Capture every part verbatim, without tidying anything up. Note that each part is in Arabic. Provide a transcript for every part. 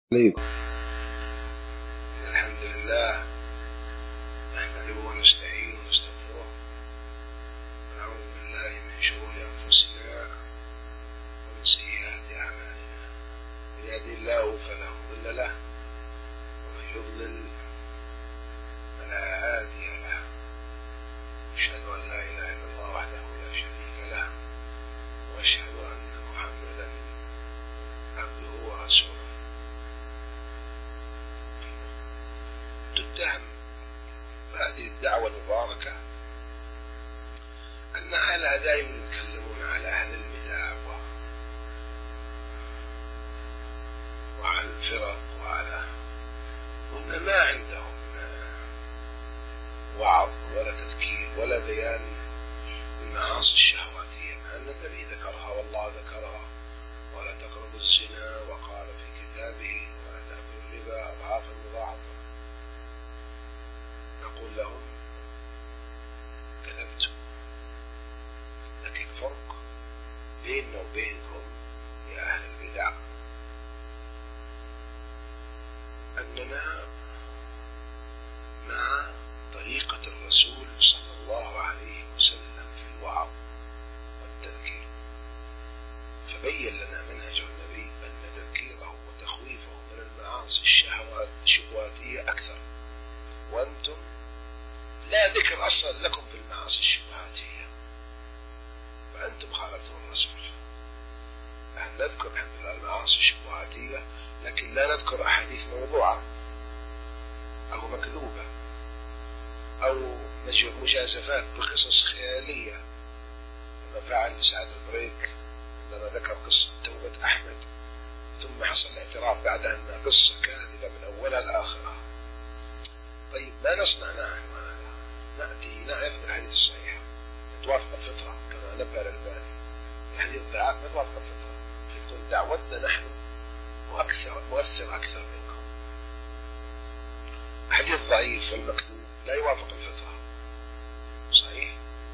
عليكم. الحمد لله نحمده ونستعينه ونستغفره ونعوذ بالله من شرور أنفسنا ومن سيئات أعمالنا. من يهده الله فلا مضل له ومن يضلل فلا هادي له. أشهد أن لا إله إلا الله وحده لا شريك له وأشهد أن محمدا عبده ورسوله. تتهم هذه الدعوة المباركة أن أهلها دائما يتكلمون على أهل البدع وعلى الفرق وعلى وإن ما عندهم وعظ ولا تذكير ولا بيان المعاصي الشهواتية، مع أن النبي ذكرها والله ذكرها: ولا تقربوا الزنا، وقال في كتابه: ولا تأكلوا الربا أضعافا مضاعفة. نقول لهم: كذبتم، لكن فرق بيننا وبينكم يا أهل البدع أننا مع طريقة الرسول صلى الله عليه وسلم في الوعظ والتذكير، فبين لنا منهج النبي أن تذكيره وتخويفه من المعاصي الشهوات الشهواتية أكثر، وأنتم لا ذكر أصلا لكم في المعاصي الشبهاتية، فأنتم خالفتم الرسول. نحن نذكر الحمد لله المعاصي الشبهاتية، لكن لا نذكر أحاديث موضوعة أو مكذوبة أو مجازفات بقصص خيالية كما فعل سعد البريك عندما ذكر قصة توبة أحمد، ثم حصل الاعتراف بعدها أنها قصة كاذبة من أولها لآخرها. طيب ما نصنع نحن؟ نأتي نعرف بالحديث الصحيح توافق الفطرة كما نبه الألباني. الحديث الضعاف ما توافق الفطرة، فتكون دعوتنا نحن وأكثر مؤثر أكثر منكم. الحديث ضعيف والمكذوب لا يوافق الفطرة. صحيح؟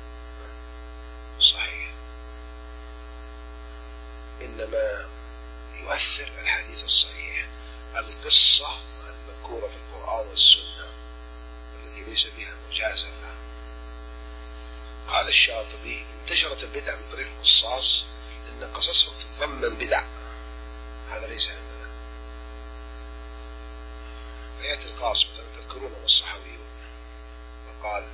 صحيح. إنما يؤثر الحديث الصحيح، القصة المذكورة في القرآن والسنة التي ليس بها مجازفة. قال الشاطبي: انتشرت البدع من طريق القصاص لأن قصصهم تتضمن بدع، هذا ليس عندنا. فيأتي القاص مثلا تذكرونه والصحويون، وقال: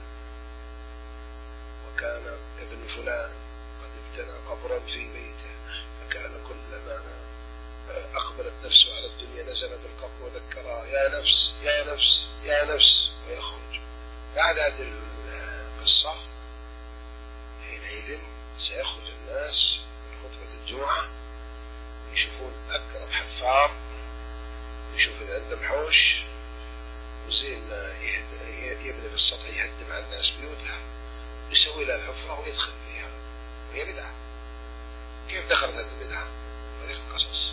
وكان ابن فلان قد ابتنى قبرا في بيته، فكان كلما أقبلت نفسه على الدنيا نزل بالقبر وذكرها: يا نفس يا نفس يا نفس، ويخرج. بعد هذه القصة حينئذ سيخرج الناس من خطبة الجمعة يشوفون أقرب حفار، يشوف إذا عنده محوش وزين يبني بالسطح يهدم على الناس بيوتها، يسوي لها الحفرة ويدخل فيها، وهي بدعة. كيف دخلت هذه البدعة؟ طريق القصص.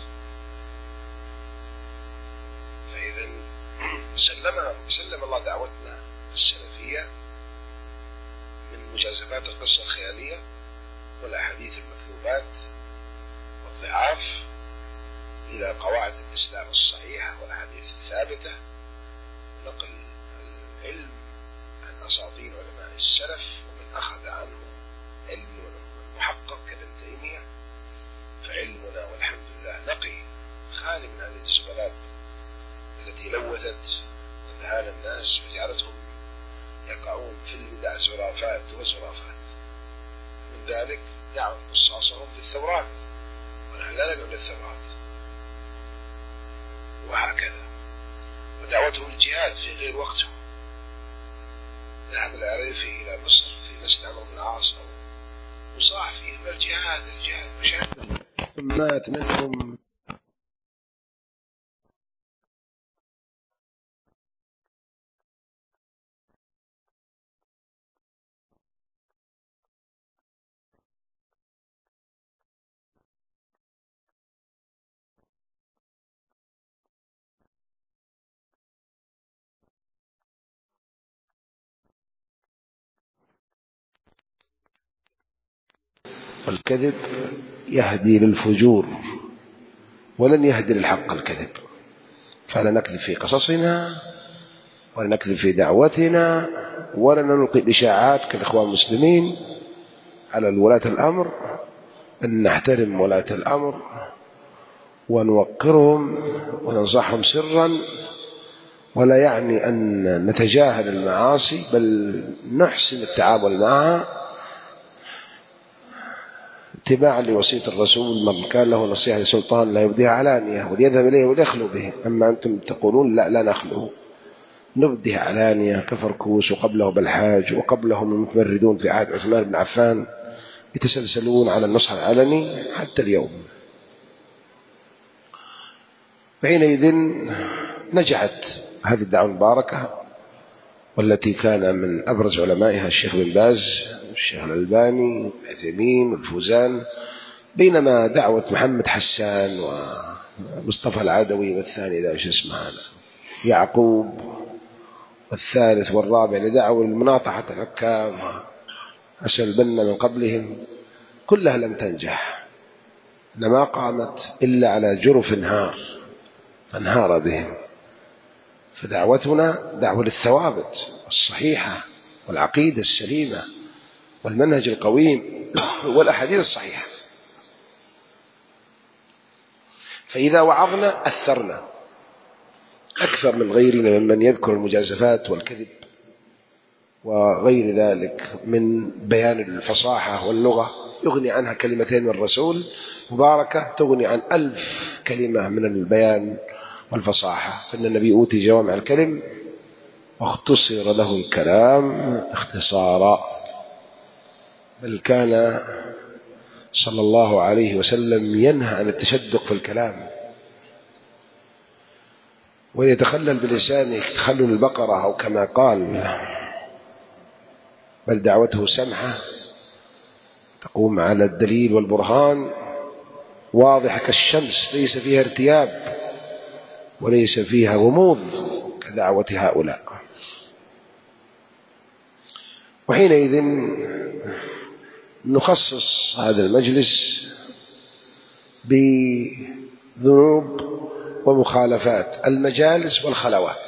فإذا سلم سلم الله دعوتنا السلفية من مجازفات القصة الخيالية والأحاديث المكذوبات والضعاف إلى قواعد الإسلام الصحيحة والأحاديث الثابتة، نقل العلم عن أساطين علماء السلف ومن أخذ عنه علم محقق كابن تيمية. فعلمنا والحمد لله نقي خالي من هذه الزبالات التي لوثت أذهان الناس وجعلتهم يقعون في البدع زرافات وزرافات. من ذلك دعوة قصاصهم للثورات، ونحن لا ندعو للثورات، وهكذا. ودعوتهم للجهاد في غير وقته. ذهب العريفي إلى مصر في مسجد عمرو بن العاص وصاح فيه من الجهاد الجهاد مشاهد، ثم مات منهم والكذب يهدي للفجور ولن يهدي للحق الكذب. فلا نكذب في قصصنا ولا نكذب في دعوتنا ولا نلقي الإشاعات كالإخوان المسلمين على ولاة الأمر، أن نحترم ولاة الأمر ونوقرهم وننصحهم سرا، ولا يعني أن نتجاهل المعاصي، بل نحسن التعامل معها اتباعا لوصية الرسول: من كان له نصيحة لسلطان لا يبديها علانية وليذهب إليه وليخلو به. أما أنتم تقولون لا لا نخلو، نبديها علانية كفركوس وقبله بلحاج وقبلهم المتمردون في عهد عثمان بن عفان يتسلسلون على النصح العلني حتى اليوم. حينئذ نجحت هذه الدعوة المباركة، والتي كان من أبرز علمائها الشيخ بن باز والشيخ الألباني والعثيمين والفوزان، بينما دعوة محمد حسان ومصطفى العدوي والثاني لا شو اسمه هذا يعقوب والثالث والرابع لدعوة المناطحة الحكام وأسأل البنا من قبلهم، كلها لم تنجح، إنما قامت إلا على جرف انهار فانهار بهم. فدعوتنا دعوة للثوابت الصحيحة والعقيدة السليمة والمنهج القويم والأحاديث الصحيحة. فإذا وعظنا أثرنا أكثر من غيرنا ممن يذكر المجازفات والكذب وغير ذلك من بيان الفصاحة واللغة، يغني عنها كلمتين من الرسول مباركة تغني عن ألف كلمة من البيان والفصاحة، فإن النبي أوتي جوامع الكلم واختصر له الكلام اختصارا، بل كان صلى الله عليه وسلم ينهى عن التشدق في الكلام، وإن يتخلل بلسانه تخلل البقرة أو كما قال، بل دعوته سمحة تقوم على الدليل والبرهان واضحة كالشمس، ليس فيها ارتياب وليس فيها غموض كدعوة هؤلاء. وحينئذ نخصص هذا المجلس بذنوب ومخالفات المجالس والخلوات،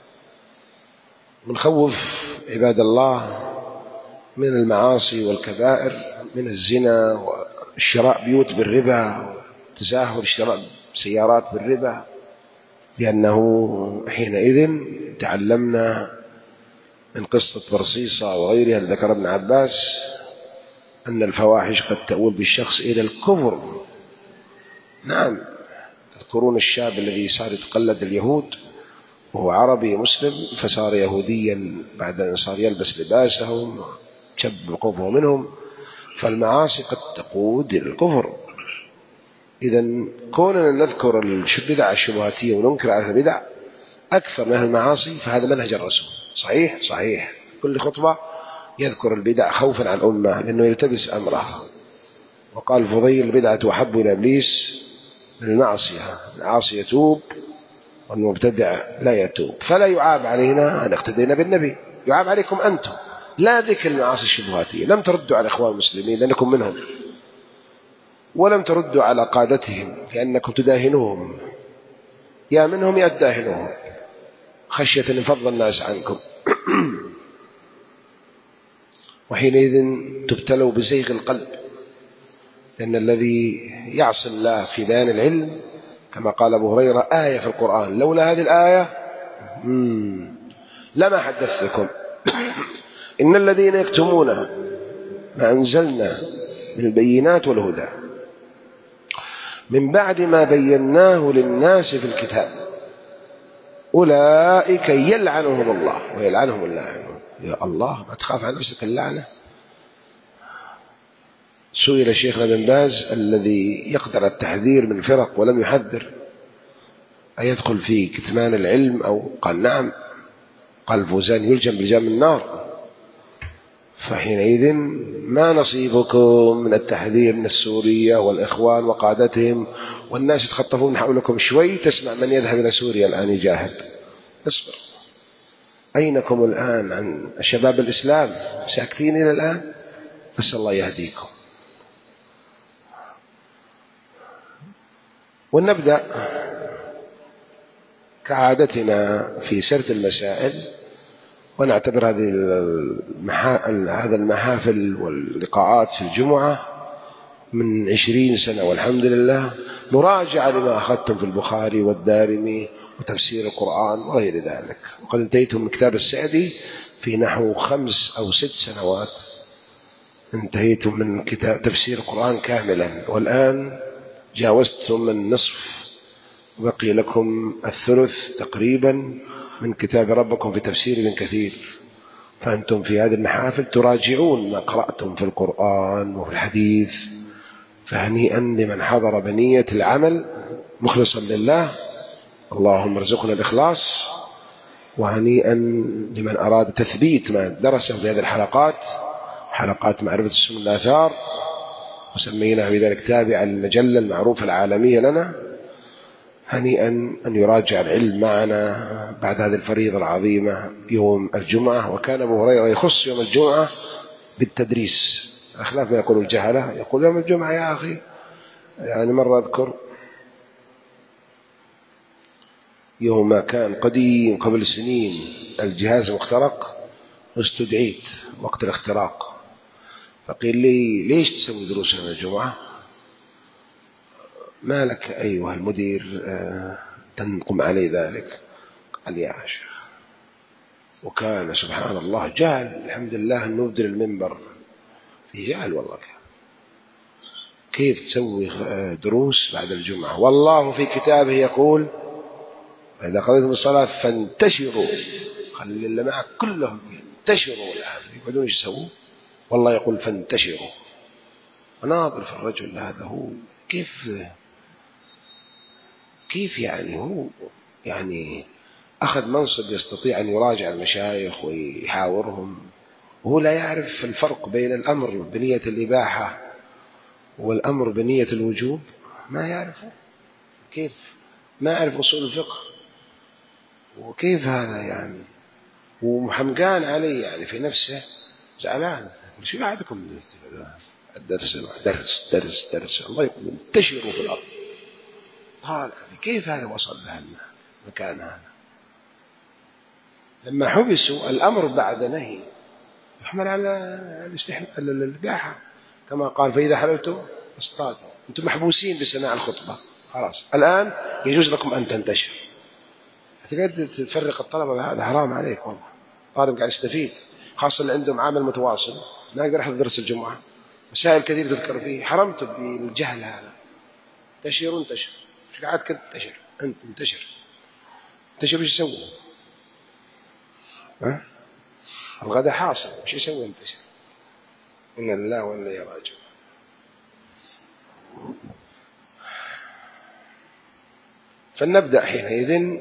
ونخوف عباد الله من المعاصي والكبائر، من الزنا والشراء بيوت بالربا وتزاهر شراء سيارات بالربا، لأنه حينئذ تعلمنا من قصة برصيصة وغيرها ذكر ابن عباس أن الفواحش قد تؤول بالشخص إلى الكفر. نعم، تذكرون الشاب الذي صار يتقلد اليهود وهو عربي مسلم فصار يهوديا بعد أن صار يلبس لباسهم شب قوفه منهم، فالمعاصي قد تقود إلى الكفر. إذن كوننا نذكر البدع الشبهاتية وننكر على البدع أكثر من المعاصي، فهذا منهج الرسول. صحيح صحيح كل خطبة يذكر البدع خوفا على الأمة لأنه يلتبس أمرها. وقال الفضيل: البدعة أحب إلى إبليس من المعصية، العاصي يتوب والمبتدع لا يتوب. فلا يعاب علينا أن اقتدينا بالنبي، يعاب عليكم أنتم، لا ذكر المعاصي الشبهاتية. لم تردوا على إخوان المسلمين لأنكم منهم، ولم تردوا على قادتهم لأنكم تداهنوهم، يا منهم يا تداهنوهم خشية أن يفضل الناس عنكم. وحينئذ تبتلوا بزيغ القلب، لأن الذي يعصي الله في بيان العلم كما قال أبو هريرة آية في القرآن، لولا هذه الآية لما حدثتكم. إن الذين يكتمون ما أنزلنا من البينات والهدى من بعد ما بيناه للناس في الكتاب أولئك يلعنهم الله ويلعنهم اللاعنون. يا الله، ما تخاف عن نفسك اللعنة؟ سئل شيخنا بن باز الذي يقدر التحذير من فرق ولم يحذر أيدخل في كتمان العلم أو قال نعم، قال الفوزان يلجم بلجام النار. فحينئذ ما نصيبكم من التحذير من السورية والإخوان وقادتهم، والناس يتخطفون حولكم شوي تسمع من يذهب إلى سوريا الآن يجاهد. اصبر، أينكم الآن عن شباب الإسلام؟ ساكتين إلى الآن؟ نسأل الله يهديكم. ونبدأ كعادتنا في سرد المسائل، ونعتبر هذه هذا المحافل واللقاءات في الجمعة من عشرين سنة والحمد لله مراجعة لما أخذتم في البخاري والدارمي وتفسير القرآن وغير ذلك. وقد انتهيتم من كتاب السعدي في نحو خمس أو ست سنوات، انتهيتم من كتاب تفسير القرآن كاملا، والآن جاوزتم من نصف، بقي لكم الثلث تقريبا من كتاب ربكم في تفسير ابن كثير. فأنتم في هذه المحافل تراجعون ما قرأتم في القرآن وفي الحديث، فهنيئا لمن حضر بنية العمل مخلصا لله، اللهم ارزقنا الإخلاص، وهنيئا لمن أراد تثبيت ما درسه في هذه الحلقات، حلقات معرفة السنة والآثار، وسميناها بذلك تابعا للمجلة المعروفة العالمية لنا. هنيئا أن يراجع العلم معنا بعد هذه الفريضة العظيمة يوم الجمعة. وكان أبو هريرة يخص يوم الجمعة بالتدريس، أخلاف ما يقول الجهلة، يقول يوم الجمعة يا أخي. يعني مرة أذكر يوم ما كان قديم قبل سنين الجهاز مخترق، واستدعيت وقت الاختراق، فقيل لي ليش تسوي دروس يوم الجمعة؟ ما لك أيها المدير تنقم علي ذلك؟ قال يا شيخ، وكان سبحان الله جهل، الحمد لله أن نبدل المنبر في جهل والله. كيف تسوي دروس بعد الجمعة؟ والله في كتابه يقول إذا قضيتم الصلاة فانتشروا، خلي اللي معك كلهم ينتشروا الآن، يقعدون ايش يسووا؟ والله يقول فانتشروا. وناظر في الرجل هذا، هو كيف كيف يعني هو يعني أخذ منصب يستطيع أن يراجع المشايخ ويحاورهم، وهو لا يعرف الفرق بين الأمر بنية الإباحة والأمر بنية الوجوب، ما يعرفه. كيف ما يعرف أصول الفقه؟ وكيف هذا يعني؟ ومحمقان عليه يعني في نفسه، زعلان. شو قاعدكم الدرس درس درس درس الله يقول انتشروا في الأرض. طالع كيف هذا وصل لها المكان هذا؟ لما حبسوا الأمر بعد نهي يحمل على الاستحلال الإباحة، كما قال فإذا حللتم اصطادوا. أنتم محبوسين بسماع الخطبة، خلاص الآن يجوز لكم أن تنتشر. تقدر تفرق الطلبة، هذا حرام عليك والله. طالب قاعد يستفيد، خاصة اللي عندهم عمل متواصل ما يقدر يحضر درس الجمعة، مسائل كثير تذكر فيه، حرمته بالجهل هذا. انتشر وانتشر، مش قاعد كده انتشر، أنت انتشر انتشر. وش يسوي؟ ها؟ الغدا حاصل، وش يسوي انتشر؟ إن الله وإنا إليه راجعون. فلنبدأ حينئذ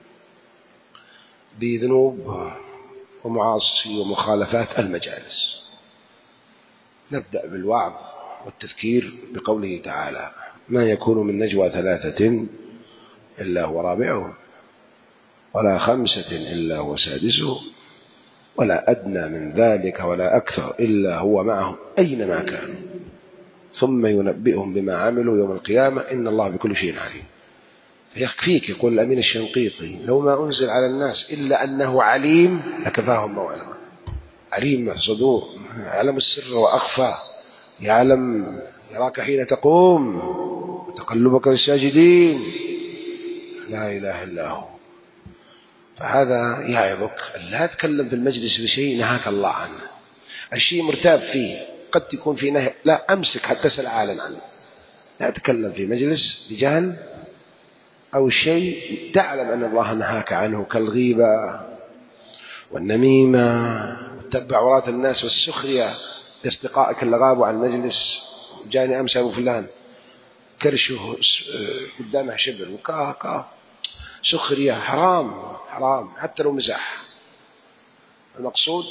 بذنوب ومعاصي ومخالفات المجالس. نبدأ بالوعظ والتذكير بقوله تعالى: ما يكون من نجوى ثلاثة إلا هو رابعهم، ولا خمسة إلا هو سادسهم، ولا أدنى من ذلك ولا أكثر إلا هو معهم أينما كانوا، ثم ينبئهم بما عملوا يوم القيامة إن الله بكل شيء عليم. فيكفيك، يقول الأمين الشنقيطي: لو ما أنزل على الناس إلا أنه عليم لكفاهم موعظة. عليم الصدور، يعلم السر وأخفى، يعلم يراك حين تقوم وتقلبك الساجدين، لا إله إلا هو. فهذا يعظك، لا تتكلم في المجلس بشيء نهاك الله عنه، الشيء مرتاب فيه، قد تكون في نهي، لا أمسك حتى تسأل العالم عنه. لا تتكلم في مجلس بجهل أو شيء تعلم أن الله نهاك عنه، كالغيبة والنميمة وتتبع عورات الناس والسخرية لأصدقائك اللي غابوا عن المجلس. جاني أمس أبو فلان كرشه قدامه شبر وكاه كاه، سخرية، حرام حرام حتى لو مزاح. المقصود: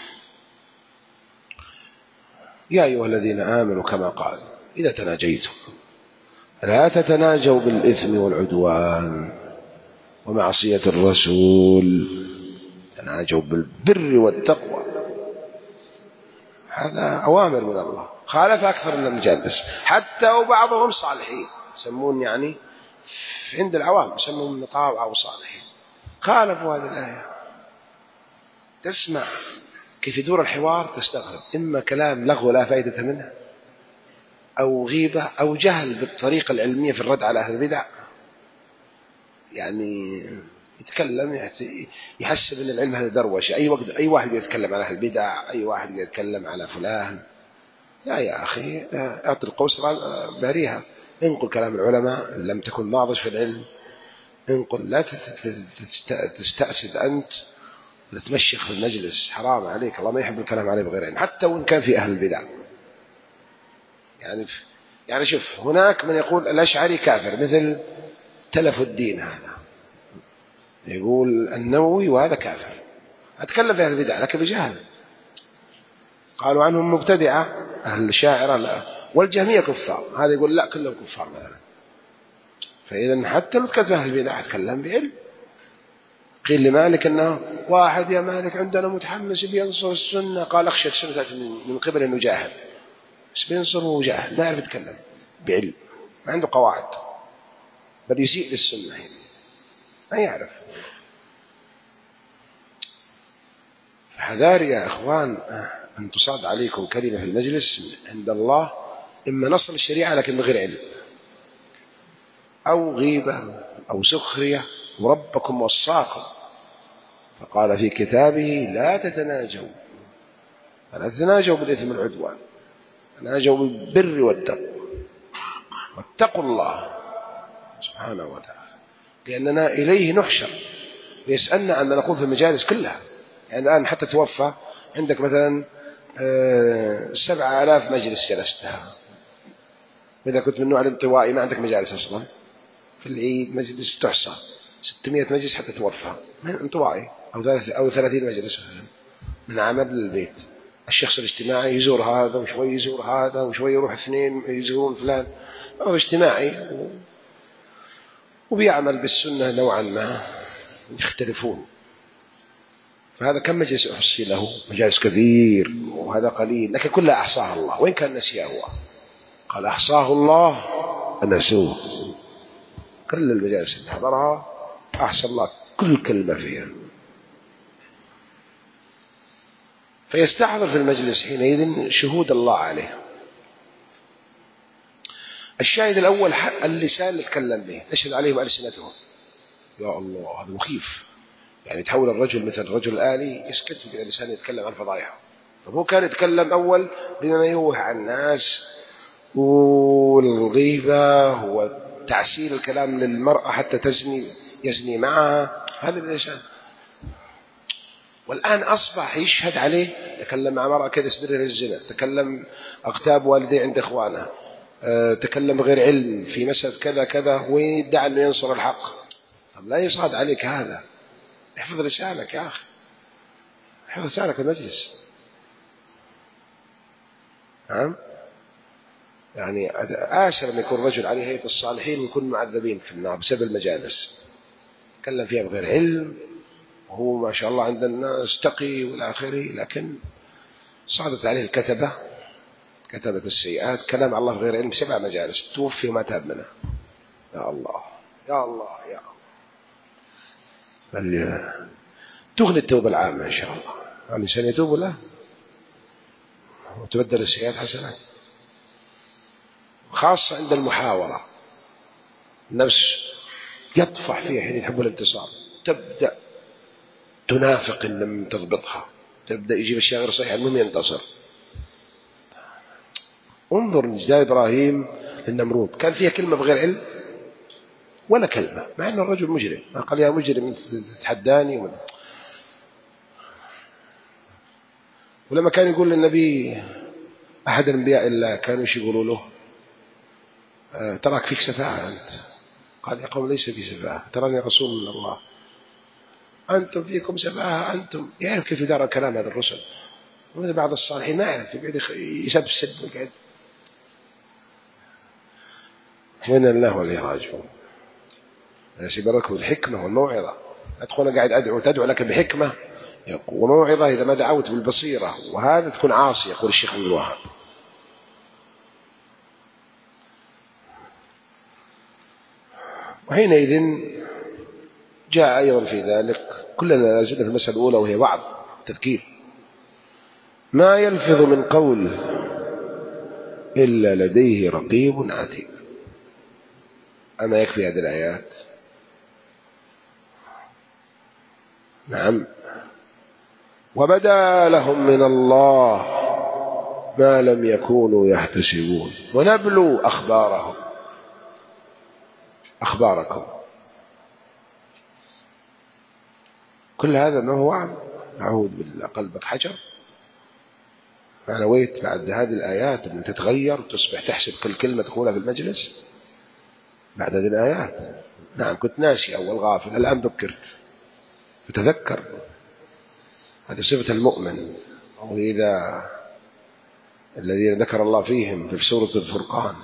يا أيها الذين آمنوا كما قال إذا تناجيتم لا تتناجوا بالإثم والعدوان ومعصية الرسول، تناجوا بالبر والتقوى. هذا أوامر من الله، خالف أكثر من المجالس، حتى وبعضهم صالحين يسمون، يعني عند العوام يسمون مطاوعة وصالحين. خالفوا هذه الآية. تسمع كيف يدور الحوار تستغرب، إما كلام لغو لا فائدة منه، أو غيبة، أو جهل بالطريقة العلمية في الرد على أهل البدع. يعني يتكلم يحسب أن العلم هذا دروشة، أي وقت أي واحد يتكلم على أهل البدع، أي واحد يتكلم على فلان. لا يا أخي، أعطي القوسرة باريها، انقل كلام العلماء، لم تكن ناضج في العلم انقل، لا تستأسد أنت وتتمشخ في المجلس، حرام عليك، الله ما يحب الكلام عليه بغير علم، حتى وإن كان في أهل البدع. يعني يعني شوف، هناك من يقول الأشعري كافر مثل تلف الدين، هذا يقول النووي وهذا كافر، أتكلم في أهل البدع لكن بجهل. قالوا عنهم مبتدعة أهل الشاعرة لا، والجهمية كفار، هذا يقول لا كلهم كفار مثلا. فإذا حتى لو تكلم في أهل البدع أتكلم بعلم. قيل لمالك أنه واحد يا مالك عندنا متحمس بينصر السنة، قال أخشى السنة من قبل أنه جاهل، بس بينصره جاهل ما يعرف يتكلم بعلم، ما عنده قواعد، بل يسيء للسنة هنا ما يعرف. فحذار يا أخوان أن تصاد عليكم كلمة في المجلس عند الله، إما نصر الشريعة لكن بغير علم، أو غيبة أو سخرية، وربكم وصاكم فقال في كتابه لا تتناجوا، فلا تتناجوا بالإثم والعدوان، تناجوا بالبر والتقوى، واتقوا الله سبحانه وتعالى، لأننا إليه نحشر ويسألنا عن ما نقول في المجالس كلها. يعني الآن حتى توفى عندك مثلا سبعة آلاف مجلس جلستها، إذا كنت من نوع الانطوائي ما عندك مجالس أصلا، في العيد مجلس تحصى ستمائة مجلس حتى توفى من انطوائي، أو أو ثلاثين مجلس من عمل البيت. الشخص الاجتماعي يزور هذا وشوي يزور هذا وشوي يروح اثنين يزورون فلان، هو اجتماعي وبيعمل بالسنة نوعا ما، يختلفون. فهذا كم مجلس أحصي له؟ مجالس كثير، وهذا قليل، لكن كلها أحصاها الله، وإن كان نسيه هو، قال أحصاه الله فنسوه. كل المجالس اللي حضرها أحصى الله كل كلمة فيها، فيستحضر في المجلس حينئذ شهود الله عليه. الشاهد الأول اللسان اللي تكلم به، تشهد عليه ألسنتهم. يا الله هذا مخيف، يعني تحول الرجل مثل الرجل الآلي يسكت وكذا اللسان يتكلم عن فضائحه. طب هو كان يتكلم أول بما يوه عن الناس والغيبة وتعسيل الكلام للمرأة حتى تزني يزني معها، هذا اللسان. والآن أصبح يشهد عليه، تكلم مع مرأة كذا يسبرها للزنا، تكلم أغتاب والديه عند إخوانها، أه تكلم غير علم في مسألة كذا كذا، ويدعي أنه ينصر الحق. طب لا يصعد عليك هذا، احفظ لسانك يا أخي، احفظ لسانك في المجلس. نعم، يعني آسر أن يكون رجل عليه هيئة الصالحين ويكون معذبين في النار بسبب المجالس، تكلم فيها بغير علم، وهو ما شاء الله عند الناس تقي والى آخره، لكن صعدت عليه الكتبة كتبة السيئات، كلام الله بغير علم سبع مجالس، توفي وما تاب منها. يا الله يا الله يا الله، بل تغني التوبة العامة إن شاء الله، الإنسان يتوب له وتبدل السيئات حسنات، خاصة عند المحاورة النفس يطفح فيها حين يحب الانتصار، تبدأ تنافق إن لم تضبطها، تبدأ يجيب الشيء غير صحيح المهم ينتصر. انظر نجداد إبراهيم للنمرود، كان فيها كلمة بغير علم ولا كلمة، مع أن الرجل مجرم، قال يا مجرم تتحداني ولا. ولما كان يقول للنبي أحد الأنبياء الله كانوا يقولوا له تراك فيك سفاهة أنت، قال يا قوم ليس في سفاهة، تراني رسول من الله، أنتم فيكم سفاهة أنتم. يعرف كيف يدار الكلام هذا الرسل، وماذا بعض الصالحين ما يعرف، يقعد يسبسب ويقعد. من الله وليه راجعون، سيبركم الحكمة والموعظة. أدخل قاعد أدعو تدعو لك بحكمة وموعظة، إذا ما دعوت بالبصيرة وهذا تكون عاصي، يقول الشيخ ابن الوهاب. وحينئذ جاء أيضا في ذلك، كلنا لازلنا في المسألة الأولى وهي وعظ تذكير، ما يلفظ من قول إلا لديه رقيب عتيد. أما يكفي هذه الآيات؟ نعم. وبدا لهم من الله ما لم يكونوا يحتسبون ونبلو أخبارهم أخباركم. كل هذا ما هو وعظ. أعوذ بالله، قلبك حجر. أنا نويت بعد هذه الآيات أن تتغير وتصبح تحسب كل كلمة تقولها في المجلس بعد هذه الآيات. نعم، كنت ناسي أول غافل، الآن ذكرت فتذكر. هذه صفة المؤمن. وإذا الذين ذكر الله فيهم في سورة الفرقان،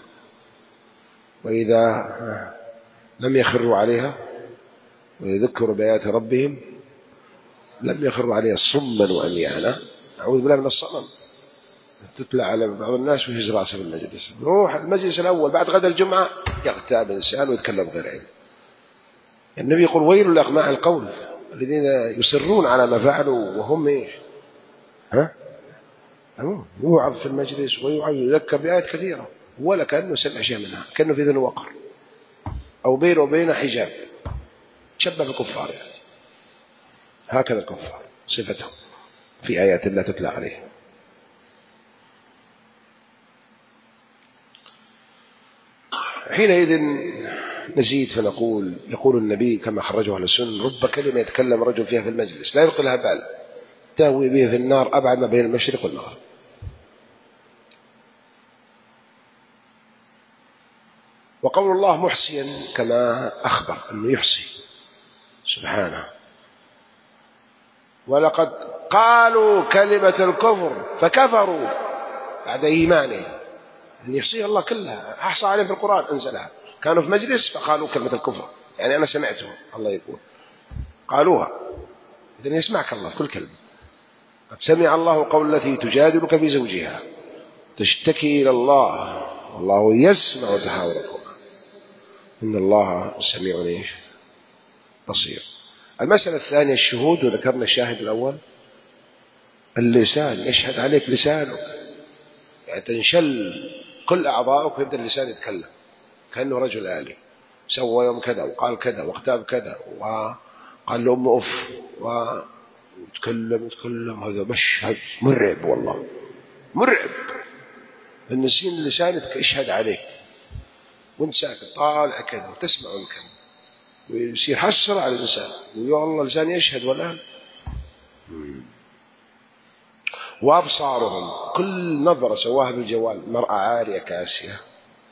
وإذا لم يخروا عليها ويذكروا بآيات ربهم لم يخروا عليها صما وعميانا. أعوذ بالله من الصمم. تتلى على بعض الناس ويهز راسه في المجلس، روح المجلس الأول بعد غدا الجمعة يغتاب الإنسان ويتكلم غير علم. النبي يقول ويل لأقماع القول الذين يصرون على ما فعلوا وهم إيش ها يوعظ في المجلس ويذكر بآيات كثيرة ولا كأنه سمع شيء منها، كأنه في ذن وقر أو بينه وبين حجاب. شبه الكفار يعني. هكذا الكفار صفتهم في آيات الله تتلى عليه. حينئذ نزيد فنقول يقول النبي كما خرجه أهل السنة رب كلمة يتكلم رجل فيها في المجلس لا يلقي لها بال تهوي به في النار أبعد ما بين المشرق والمغرب. وقول الله محصيا كما أخبر أنه يحصي سبحانه. ولقد قالوا كلمة الكفر فكفروا بعد إيمانه. أن يحصيها الله كلها، أحصى عليهم في القرآن أنزلها. كانوا في مجلس فقالوا كلمة الكفر، يعني أنا سمعتهم الله يقول قالوها. إذن يسمعك الله كل كلمة. قد سمع الله قول التي تجادلك في زوجها تشتكي إلى الله والله يسمع تحاوركم إن الله سميع بصير. المسألة الثانية الشهود، وذكرنا الشاهد الأول اللسان، يشهد عليك لسانك، يعني تنشل كل أعضائك ويبدأ اللسان يتكلم كأنه رجل آلي، سوى يوم كذا وقال كذا واختاب كذا وقال له أم أف ويتكلم يتكلم. هذا مشهد مرعب والله مرعب. النسين اللسان يشهد عليك وانت ساكت طالع كذا وتسمع منك ويصير حسر على الإنسان ويا الله لسان يشهد والآن. وأبصارهم كل نظرة سواها بالجوال، مرأة عارية كاسية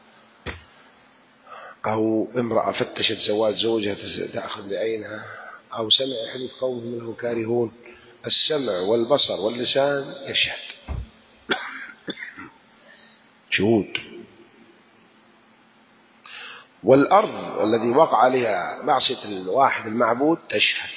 أو امرأة فتشت زواج زوجها تأخذ بعينها أو سمع حديث قوم منه كارهون. السمع والبصر واللسان يشهد شهود. والأرض الذي وقع عليها معصية الواحد المعبود تشهد.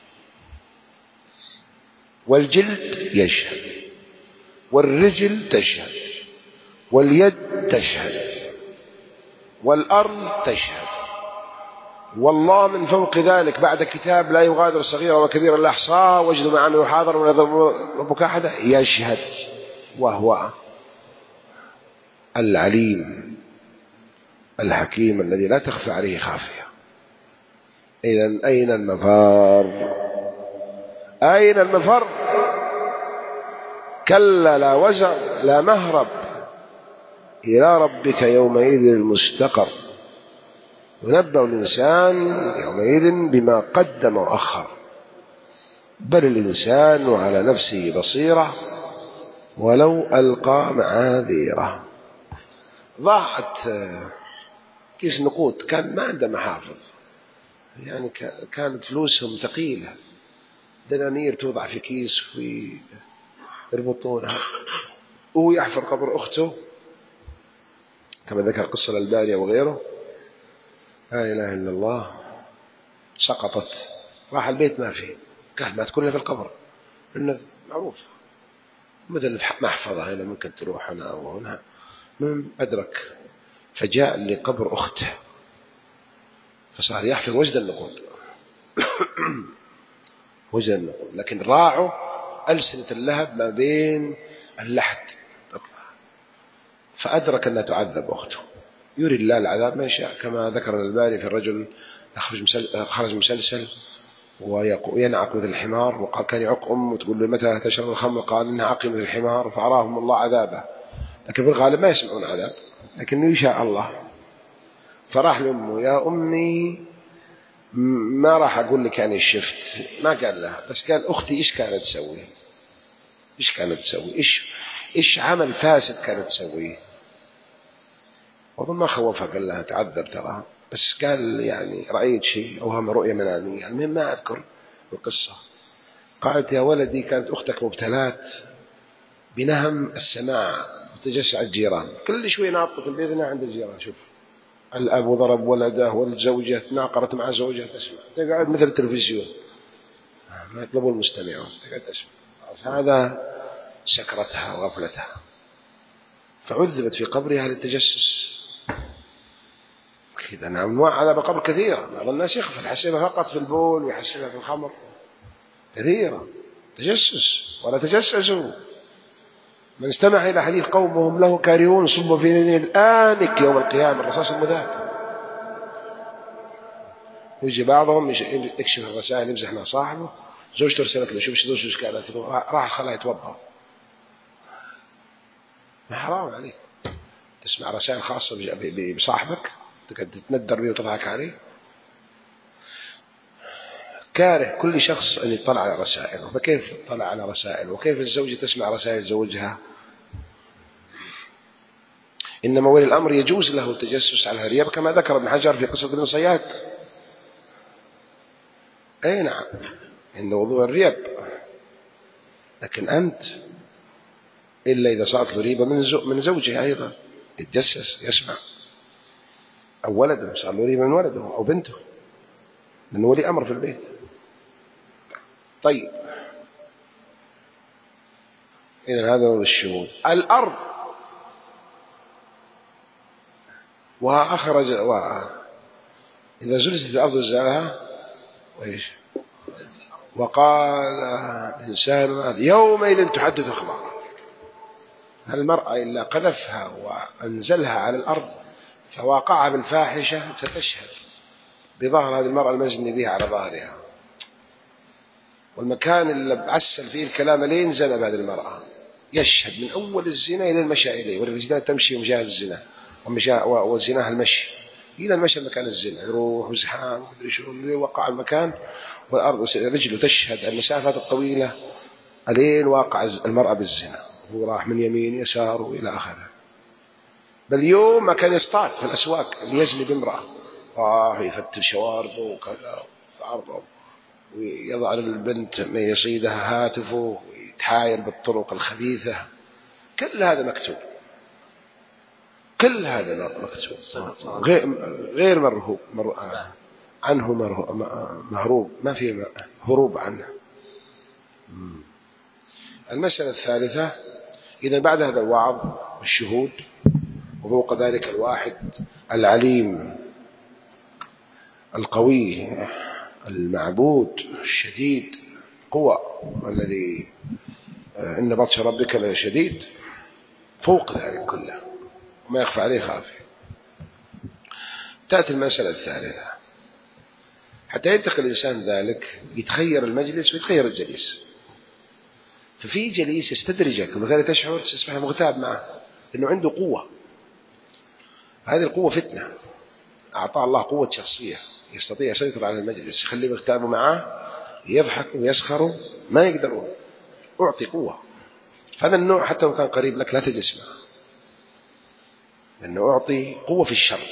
والجلد يشهد والرجل تشهد واليد تشهد والأرض تشهد والله من فوق ذلك بعد كتاب لا يغادر صغيرا وكبيرا إلا أحصاه وجدوا ما عملوا حاضر ونذر ربك أحدا يشهد وهو العليم الحكيم الذي لا تخفى عليه خافية. إذن أين المفار؟ أين المفر؟ كلا لا وزر لا مهرب إلى ربك يومئذ المستقر. ينبأ الإنسان يومئذ بما قدم وأخر بل الإنسان على نفسه بصيرة ولو ألقى معاذيره. ضاعت كيس نقود، كان ما عنده محافظ، يعني كانت فلوسهم ثقيلة، دنانير توضع في كيس ويربطونها. وهو يحفر قبر أخته كما ذكر قصة الألباني وغيره، لا إله إلا الله، سقطت راح البيت ما فيه، قال ما تكون في القبر لأنه معروف مثل محفظة هنا ممكن تروح هنا أو هنا. من أدرك فجاء لقبر أخته فصار يحفر وجد النقود وجه النقود، لكن راعوا ألسنة اللهب ما بين اللحد تطلع، فأدرك أنها تعذب أخته. يري الله العذاب ما يشاء، كما ذكر الألباني في الرجل خرج مسلسل وينعق مثل الحمار، وقال كان يعق أمه وتقول له متى تشرب الخمر، قال إنها عقي مثل الحمار، فأراهم الله عذابه. لكن في الغالب ما يسمعون عذاب، لكنه يشاء الله. فراح لأمه يا أمي ما راح أقول لك يعني شفت، ما قال لها، بس قال أختي إيش كانت تسوي، إيش كانت تسوي، إيش إيش عمل فاسد كانت تسويه. وظن ما خوفها، قال لها تعذب ترى، بس قال يعني رأيت شيء أو هم رؤية منامية، المهم ما أذكر القصة. قالت يا ولدي كانت أختك مبتلات بنهم السماع وتجسع الجيران، كل شوي ناطط البيت عند الجيران، شوف الأب ضرب ولده والزوجة تناقرت مع زوجها، تسمع تقعد مثل التلفزيون ما يطلبوا المستمعون، تقعد تسمع. هذا سكرتها وغفلتها، فعذبت في قبرها للتجسس. إذا أنواع عذاب القبر كثيرة، بعض الناس يغفل حسبها فقط في البول ويحسبها في الخمر، كثيرة. تجسس ولا تجسسوا، من استمع إلى حديث قوم وهم له كارهون صب في نينه الآنك يوم القيامة الرصاص المذاب. ويجي بعضهم يكشف الرسائل يمزح مع صاحبه، زوجته رسلت له شوف زوجته ايش قالت، راح الخلاء يتوضا. ما حرام عليك تسمع رسائل خاصة بصاحبك تتندر به وتضحك عليه؟ كاره كل شخص أن يطلع على رسائله، فكيف يطلع على رسائله؟ وكيف الزوجة تسمع رسائل زوجها؟ إنما ولي الأمر يجوز له التجسس على الرياب، كما ذكر ابن حجر في قصة ابن صياد. أي نعم، عند وضوء الرياب. لكن أنت إلا إذا صارت له ريبة من من زوجها أيضا يتجسس يسمع، أو ولده صار له ريبة من ولده أو بنته، لأنه ولي أمر في البيت. طيب إذن هذا هو الشهود. الأرض وأخرج إذا زلزلت الأرض زلزالها وإيش، وقال الإنسان يومئذ تحدث أخبارها. المرأة إلا قذفها وأنزلها على الأرض فواقعها بالفاحشة ستشهد بظهر هذه المرأة المزني بها على ظهرها، والمكان اللي بعسل فيه الكلام لين زنى بهذه المرأة يشهد من أول الزنا إلى المشى إليه، والرجال تمشي مجاه الزنا وزناها المشي إلى المشى مكان الزنا، يروح وزحام ومدري شو اللي وقع المكان، والأرض رجله تشهد المسافات الطويلة ألين واقع المرأة بالزنا، هو راح من يمين يسار وإلى آخره. بل يوم ما كان يصطاد في الأسواق اللي يزني بامرأة راح يفتش شواربه وكذا ويتعرض ويضع للبنت من يصيدها هاتفه ويتحايل بالطرق الخبيثة. كل هذا مكتوب، كل هذا مكتوب، غير مرهوب عنه، مهروب، ما في هروب عنه. المسألة الثالثة، إذا بعد هذا الوعظ والشهود وفوق ذلك الواحد العليم القوي المعبود الشديد قوة الذي إن بطش ربك لشديد، فوق ذلك كله وما يخفى عليه خافي، تأتي المسألة الثالثة. حتى ينتقل الإنسان ذلك يتخير المجلس ويتخير الجليس. ففي جليس يستدرجك من غير تشعر، تصبح مغتاب معه لأنه عنده قوة. هذه القوة فتنة، أعطاه الله قوة شخصية يستطيع يسيطر على المجلس، يخليه مغتابه معه يضحك ويسخروا ما يقدرون. أعطي قوة. هذا النوع حتى لو كان قريب لك لا تجلس معه، لأنه أعطي قوة في الشر،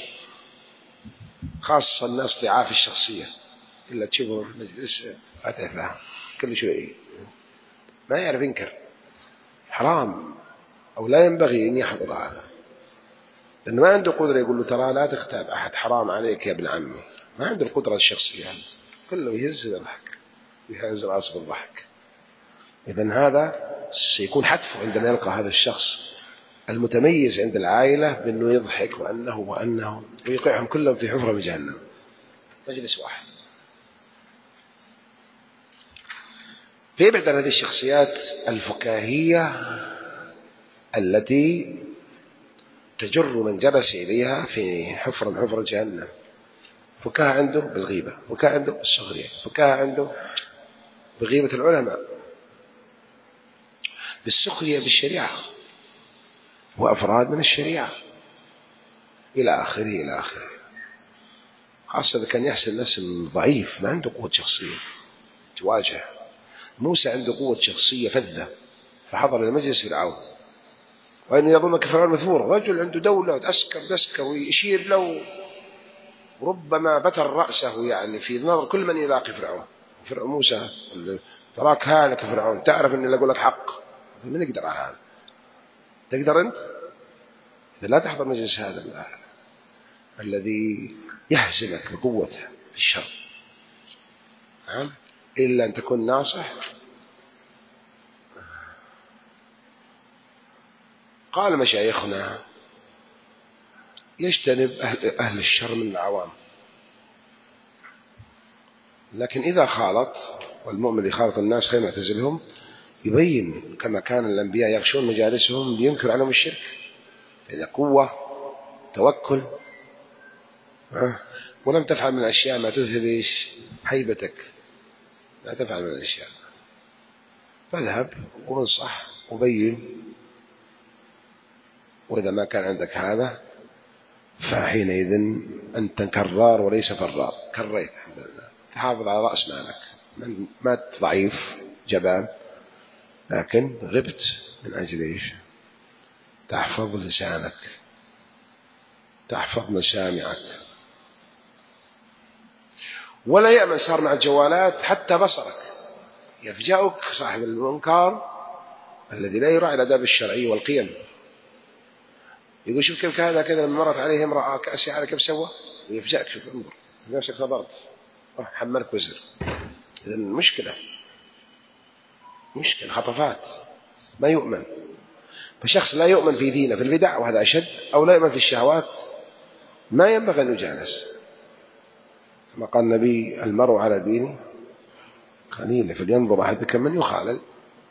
خاصة الناس ضعاف الشخصية إلا تشوفه في المجلس فتفه كل شيء ما يعرف ينكر، حرام أو لا ينبغي أن يحضر هذا، لأنه ما عنده قدرة يقول له ترى لا تغتاب أحد، حرام عليك يا ابن عمي، ما عنده القدرة الشخصية، كله يهز بالضحك ويهز رأسه بالضحك. إذن هذا سيكون حتفه عندما يلقى هذا الشخص المتميز عند العائلة بأنه يضحك وأنه وأنه ويقعهم كلهم في حفرة بجهنم، مجلس واحد. فيبعد عن هذه الشخصيات الفكاهية التي تجر من جلس إليها في حفر من حفر جهنم. فكاهة عنده بالغيبة، فكاهة عنده بالسخرية، فكاهة عنده بغيبة العلماء، بالسخرية بالشريعة وأفراد من الشريعة إلى آخره إلى آخره. خاصة إذا كان يحسن الناس ضعيف ما عنده قوة شخصية تواجه. موسى عنده قوة شخصية فذة فحضر المجلس فرعون، وأن يظنك فرعون مثور، رجل عنده دولة وتسكر تسكر ويشير له ربما بتر رأسه يعني في نظر كل من يلاقي فرعون. فرعون موسى تراك هالك فرعون، تعرف أني أقول لك حق، من يقدر على هذا؟ تقدر أنت؟ إذا لا تحضر مجلس هذا الآن الذي يهزمك بقوته في الشر، نعم، إلا أن تكون ناصح. قال مشايخنا يجتنب أهل, أهل الشر من العوام، لكن إذا خالط، والمؤمن يخالط الناس خير يعتزلهم، يبين كما كان الأنبياء يغشون مجالسهم لينكر عنهم الشرك، يعني قوة توكل، ولم تفعل من الأشياء ما تذهب هيبتك، لا تفعل من الأشياء، فاذهب وانصح وبين. وإذا ما كان عندك هذا فحينئذ أنت كرار وليس فرار، كريت الحمد لله، تحافظ على رأس مالك، من مات ضعيف جبان لكن غبت من أجل إيش؟ تحفظ لسانك، تحفظ مسامعك. ولا يأمن صار مع الجوالات حتى بصرك، يفجأك صاحب المنكر الذي لا يراعي الآداب الشرعية والقيم، يقول شوف كيف كذا كذا لما مرت عليه امرأة كأسي على كيف سوى، ويفجأك، شوف انظر نفسك خبرت حملك وزر. إذا المشكلة مشكلة خطفات، ما يؤمن. فشخص لا يؤمن في دينه في البدع وهذا أشد، أو لا يؤمن في الشهوات، ما ينبغي أن يجالس. كما قال النبي المرء على دينه خليله فلينظر أحدكم من يخالل.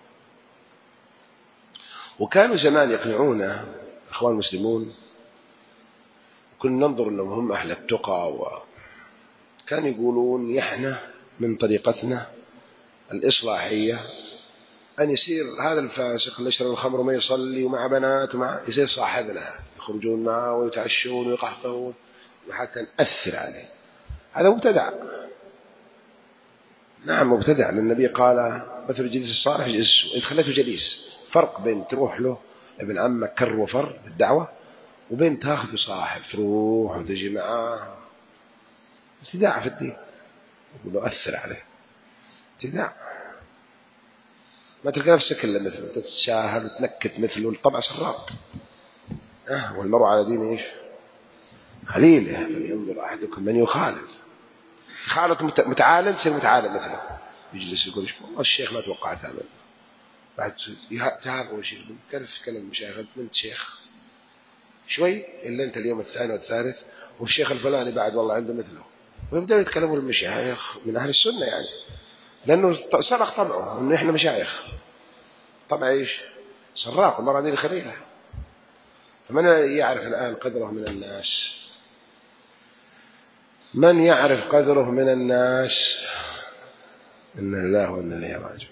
وكانوا زمان يقنعونا أخوان المسلمون، كنا ننظر أنهم هم أهل التقى، وكانوا يقولون إحنا من طريقتنا الإصلاحية أن يصير هذا الفاسق اللي يشرب الخمر وما يصلي ومع بنات ومع يصير صاحبنا، يخرجون معه ويتعشون ويقحطون وحتى نأثر عليه. هذا مبتدع، نعم مبتدع، لأن النبي قال مثل الجليس الصالح في الجليس السوء، إن خليته جليس. فرق بين تروح له ابن عمك كر وفر بالدعوة، وبين تاخذ صاحب تروح وتجي معاه، ابتداع في الدين، يقول له أثر عليه، ابتداع. ما تلقى نفسك إلا مثله، تتشاهد وتنكت مثله، طبع سراب. أه والمرء على دين إيش؟ خليله فلينظر أحدكم من يخالف. خالط متعالم تصير متعالم مثله، يجلس يقول والله الشيخ ما توقعت هذا، بعد تهاب أول شيء تعرف كلام المشايخ من شيخ شوي إلا أنت اليوم الثاني والثالث، والشيخ الفلاني بعد والله عنده مثله، ويبدأوا يتكلموا المشايخ من أهل السنة يعني، لأنه سرق طبعه إن إحنا مشايخ، طبعا إيش سراق المرة دي الخليلة. فمن يعرف الآن قدره من الناس؟ من يعرف قدره من الناس؟ إن الله وإن إليه راجعون.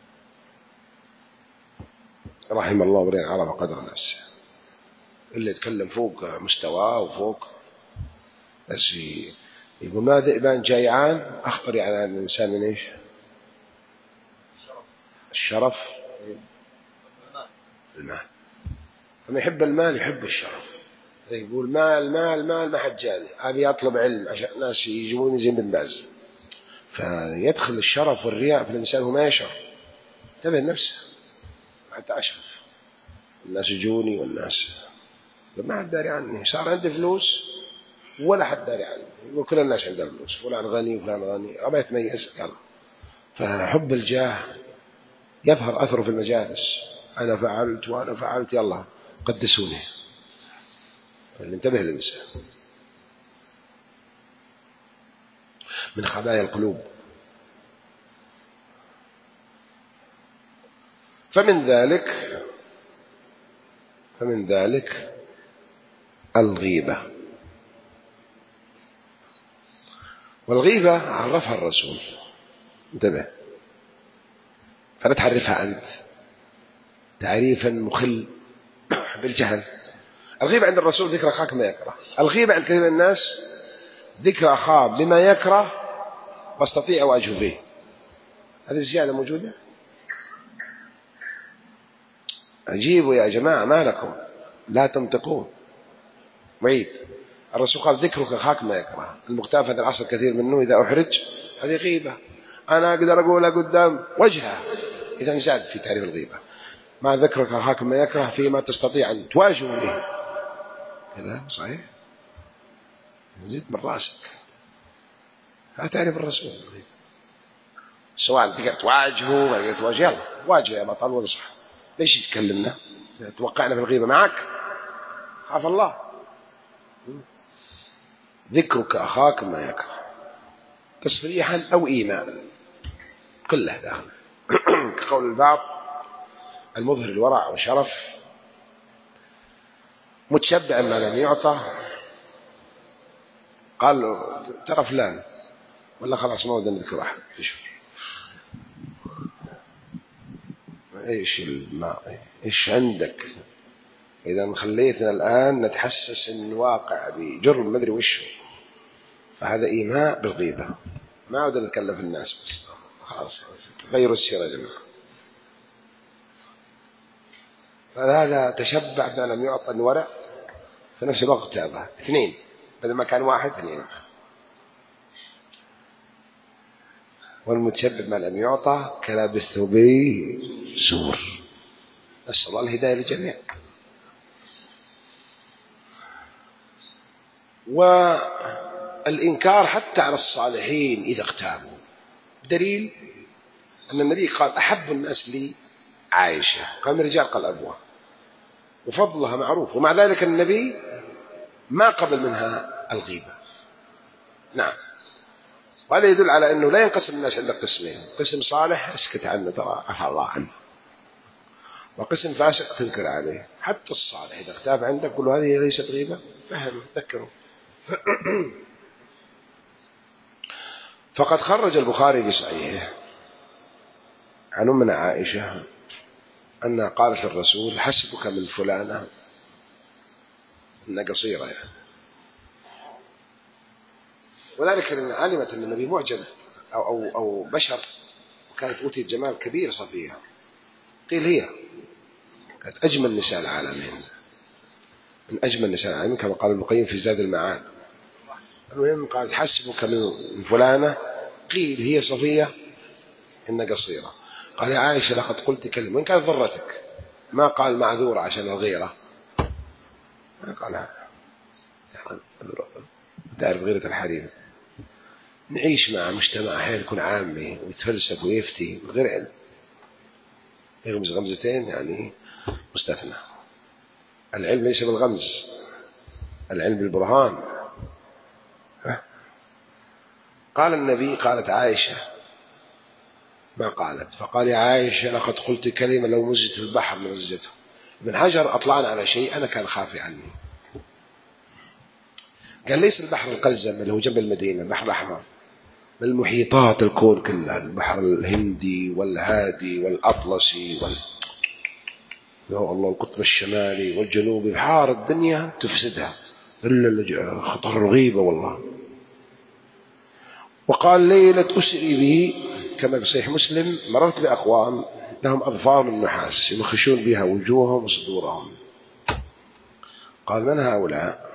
رحم الله امرئ عرف قدر نفسه، اللي يتكلم فوق مستواه وفوق بس يقول ما ذئبان جايعان أخطر على الإنسان من إيش؟ الشرف، المال. فما يحب المال يحب الشرف، يقول مال مال مال ما حد جاني، أبي أطلب علم عشان الناس يجيبوني زي بن باز، فيدخل الشرف والرياء في الإنسان وما يشعر، انتبه نفسه حتى أشرف الناس يجوني والناس ما حد داري عني، صار عندي فلوس ولا حد داري عني، يقول كل الناس عندها فلوس، فلان غني وفلان غني، أبا يتميز. يلا فحب الجاه يظهر أثره في المجالس، أنا فعلت وأنا فعلت يلا قدسوني. فلننتبه الإنسان من خبايا القلوب. فمن ذلك فمن ذلك الغيبة. والغيبة عرفها الرسول، انتبه، فلا تعرفها أنت تعريفا مخل بالجهل. الغيبة عند الرسول ذكر أخاك ما يكره. الغيبة عند كثير من الناس ذكر أخاه بما يكره واستطيع وجهه فيه. هذه الزيادة موجودة. أجيبوا يا جماعة، ما لكم لا تنطقون. معيد الرسول قال ذكرك أخاك ما يكره. المختار في هذا العصر كثير منه إذا أحرج هذه غيبة، أنا أقدر أقولها قدام وجهه، إذا زاد في تعريف الغيبة. ما ذكرك أخاك ما يكره فيما تستطيع أن تواجه به، كذا صحيح، زيد من راسك. هذا تعريف الرسول. سواء تقدر تواجهه ما تقدر تواجه، يلا واجه يا بطل ونصح. ليش تكلمنا؟ توقعنا في الغيبة معك؟ خاف الله. ذكرك أخاك ما يكره تصريحا أو إيمانا كله داخل. كقول البعض المظهر الورع وشرف متشبع ما لم يعطى، قال له ترى فلان، ولا خلاص ما ودنا نذكر أحد. إيش الماء إيش عندك؟ إذا خليتنا الآن نتحسس إن واقع بجرم ما أدري وش، فهذا إيماء بالغيبة. ما عود نتكلم في الناس، بس خلاص غيروا السيرة يا جماعة. فهذا تشبع ما لم يعطى الورع، في نفس الوقت تابع. اثنين بدل ما كان واحد اثنين. والمتشبب ما لم يعطى كلابس ثوبي سور. نسأل الله الهداية للجميع. والإنكار حتى على الصالحين إذا اغتابوا، بدليل أن النبي قال أحب الناس لي عائشة، قال من رجال قال أبوها، وفضلها معروف، ومع ذلك النبي ما قبل منها الغيبة. نعم. وهذا يدل على أنه لا ينقسم الناس عندك قسمين: قسم صالح اسكت عنه ترى عفى الله عنه، وقسم فاسق تنكر عليه. حتى الصالح إذا اغتاب عندك قل له هذه ليست غيبة، فهم ذكره. فقد خرج البخاري بصحيحه عن أمنا عائشة أنها قالت للرسول حسبك من فلانة إن قصيرة يعني. وذلك لأن علمت أن النبي معجب أو, أو, أو بشر، وكانت أوتي الجمال كبير صفيها. قيل هي كانت أجمل نساء العالمين، من أجمل نساء العالمين كما قال ابن القيم في زاد المعاد. المهم قالت حسبك من فلانة، قيل هي صفية إن قصيرة. قال يا عائشة لقد قلت كلمة وإن كانت ضرتك، ما قال معذورة عشان الغيرة، ما قال تعرف غيرة الحريم. نعيش مع مجتمع أحيانا يكون عامي ويتفلسف ويفتي من غير علم، يغمز غمزتين يعني مستثنى. العلم ليس بالغمز، العلم بالبرهان. قال النبي قالت عائشة ما قالت، فقال يا عائشة لقد قلت كلمة لو مزجت في البحر لمزجته. ابن حجر أطلعنا على شيء أنا كان خافي عني. قال ليس البحر القلزم اللي هو جنب المدينة، البحر الأحمر، بل محيطات الكون كلها، البحر الهندي والهادي والأطلسي وال يا الله القطب الشمالي والجنوبي، بحار الدنيا تفسدها إلا خطر الغيبة والله. وقال ليلة أسري به كما في صحيح مسلم مررت بأقوام لهم أظفار من نحاس ينخشون بها وجوههم وصدورهم. قال من هؤلاء؟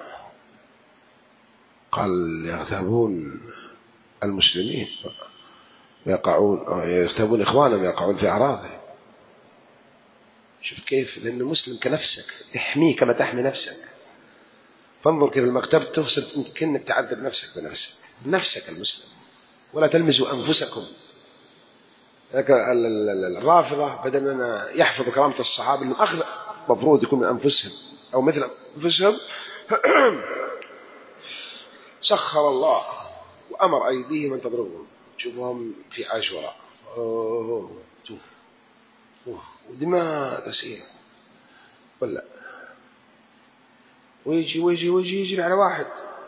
قال يغتابون المسلمين ويقعون يغتابون إخوانهم يقعون في أعراضه. شوف كيف، لأن المسلم كنفسك يحميه كما تحمي نفسك. فانظر كيف المغتاب تفسد كأنك تعذب نفسك بنفسك، نفسك المسلم. ولا تلمزوا أنفسكم. الرافضة بدل أن يحفظوا كرامة الصحابة أنهم أغلى مفروض يكون من أنفسهم أو مثل أنفسهم، سخر الله وأمر أيديهم أن تضربهم. شوفهم في عاشوراء ودماء تسيل ولا ويجي ويجي ويجي يجري على واحد،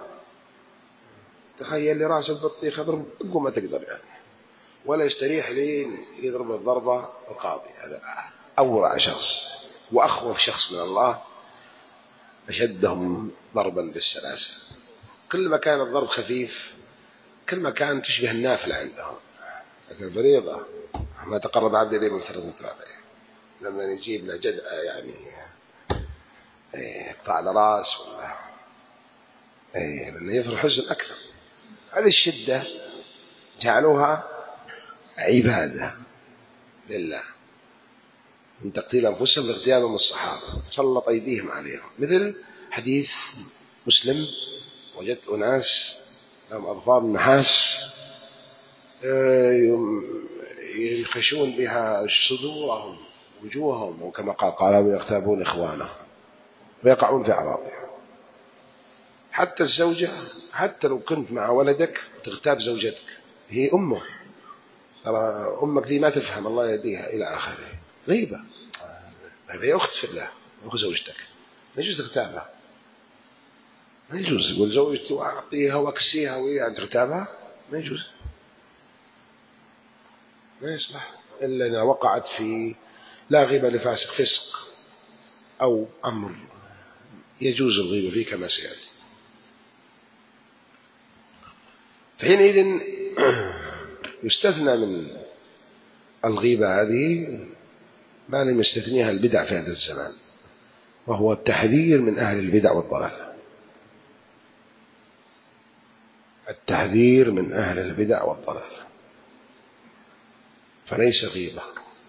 تخيل لي راسه البطيخ يضرب أقوى ما تقدر يعني، ولا يستريح لين يضرب الضربة القاضي. هذا أورع شخص وأخوف شخص من الله، أشدهم ضربا بالسلاسل. كل ما كان الضرب خفيف كل ما كان تشبه النافلة عندهم، لكن الفريضة ما تقرب عبد إليه من فرض عليه. لما يجيب له جدعة يعني يقطع على راس ولا ايه، لأنه يظهر حزن أكثر. هذه الشدة جعلوها عبادة لله من تقتيل أنفسهم لاغتيالهم الصحابة، سلط أيديهم عليهم. مثل حديث مسلم وجدت أناس لهم أظفار النحاس ينخشون بها صدورهم وجوههم، وكما قال قالوا يغتابون إخوانهم ويقعون في أعراضهم. حتى الزوجة، حتى لو كنت مع ولدك تغتاب زوجتك، هي أمه، ترى أمك دي ما تفهم الله يديها إلى آخره، غيبة. هي أخت في الله، أخت زوجتك ما يجوز تغتابها، ما يجوز. يقول زوجتي وأعطيها وأكسيها وهي أن تغتابها، ما يجوز، ما يصلح إلا إذا وقعت في لا غيبة لفاسق فسق أو أمر يجوز الغيبة فيه كما سيأتي. فحينئذ يستثنى من الغيبة هذه ما لم يستثنيها البدع في هذا الزمان، وهو التحذير من أهل البدع والضلال. التحذير من أهل البدع والضلال فليس غيبة.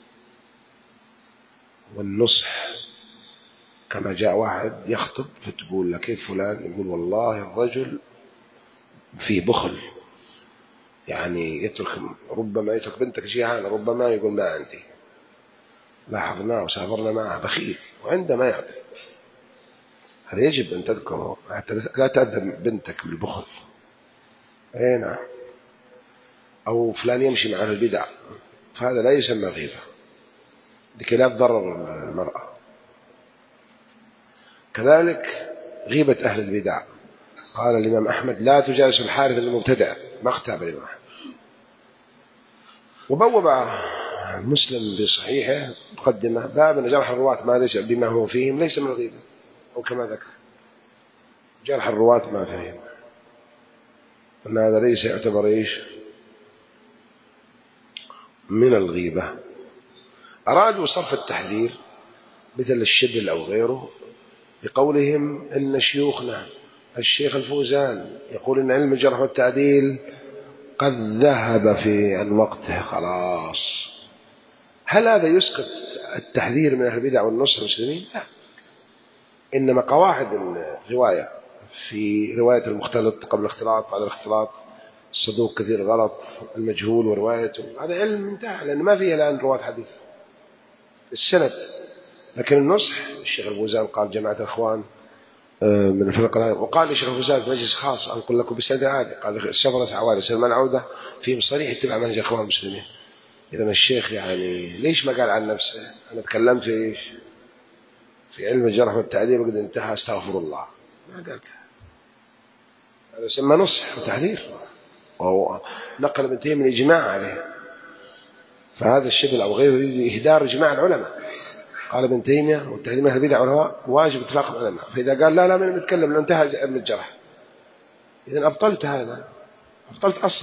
والنصح كما جاء واحد يخطب فتقول له كيف فلان، يقول والله الرجل فيه بخل، يعني يترك، ربما يترك بنتك جيعانة، ربما يقول ما عندي. لاحظناه وسافرنا معه بخيل وعنده ما يعطي. هذا يجب أن تذكره، لا تأذن بنتك بالبخل. أي نعم. أو فلان يمشي مع البدع، فهذا لا يسمى غيبة لكي لا تضرر المرأة. كذلك غيبة أهل البدع، قال الإمام أحمد لا تجالس الحارث المبتدع، ما اختاب الإمام أحمد. وبوب مسلم بصحيحه مقدمة باب أن جرح الرواة ما ليس بما هو فيهم ليس من الغيبة، أو كما ذكر جرح الرواة ما فيهم، أن هذا ليس يعتبر إيش من الغيبة. أرادوا صرف التحذير مثل الشبل أو غيره بقولهم إن شيوخنا الشيخ الفوزان يقول إن علم الجرح والتعديل قد ذهب في عن وقته خلاص. هل هذا يسقط التحذير من أهل البدع والنصح المسلمين؟ لا، إنما قواعد الرواية في رواية المختلط قبل الاختلاط بعد الاختلاط، الصدوق كثير غلط، المجهول وروايته، هذا علم انتهى لأن ما فيه الآن رواة حديث السند. لكن النصح الشيخ الفوزان قال جماعة الأخوان من الفرق، وقال الشيخ الفوزان في مجلس خاص أنقل لكم بالسند عادي، قال السفرة عوالي سلمان عودة فيهم صريح اتباع منهج الأخوان المسلمين. إذن الشيخ يعني ليش ما قال عن نفسه أنا تكلمت في إيش في علم الجرح والتعديل وقد انتهى استغفر الله، ما قال كذا. هذا يسمى نصح وتحذير، وهو نقل ابن تيمية من الإجماع عليه. فهذا الشبل أو غيره يريد إهدار إجماع العلماء. قال ابن تيمية والتحذير من البدع والهواء واجب اتفاق العلماء، فإذا قال لا لا من نتكلم لو انتهى علم الجرح، إذن أبطلت هذا، أبطلت أصل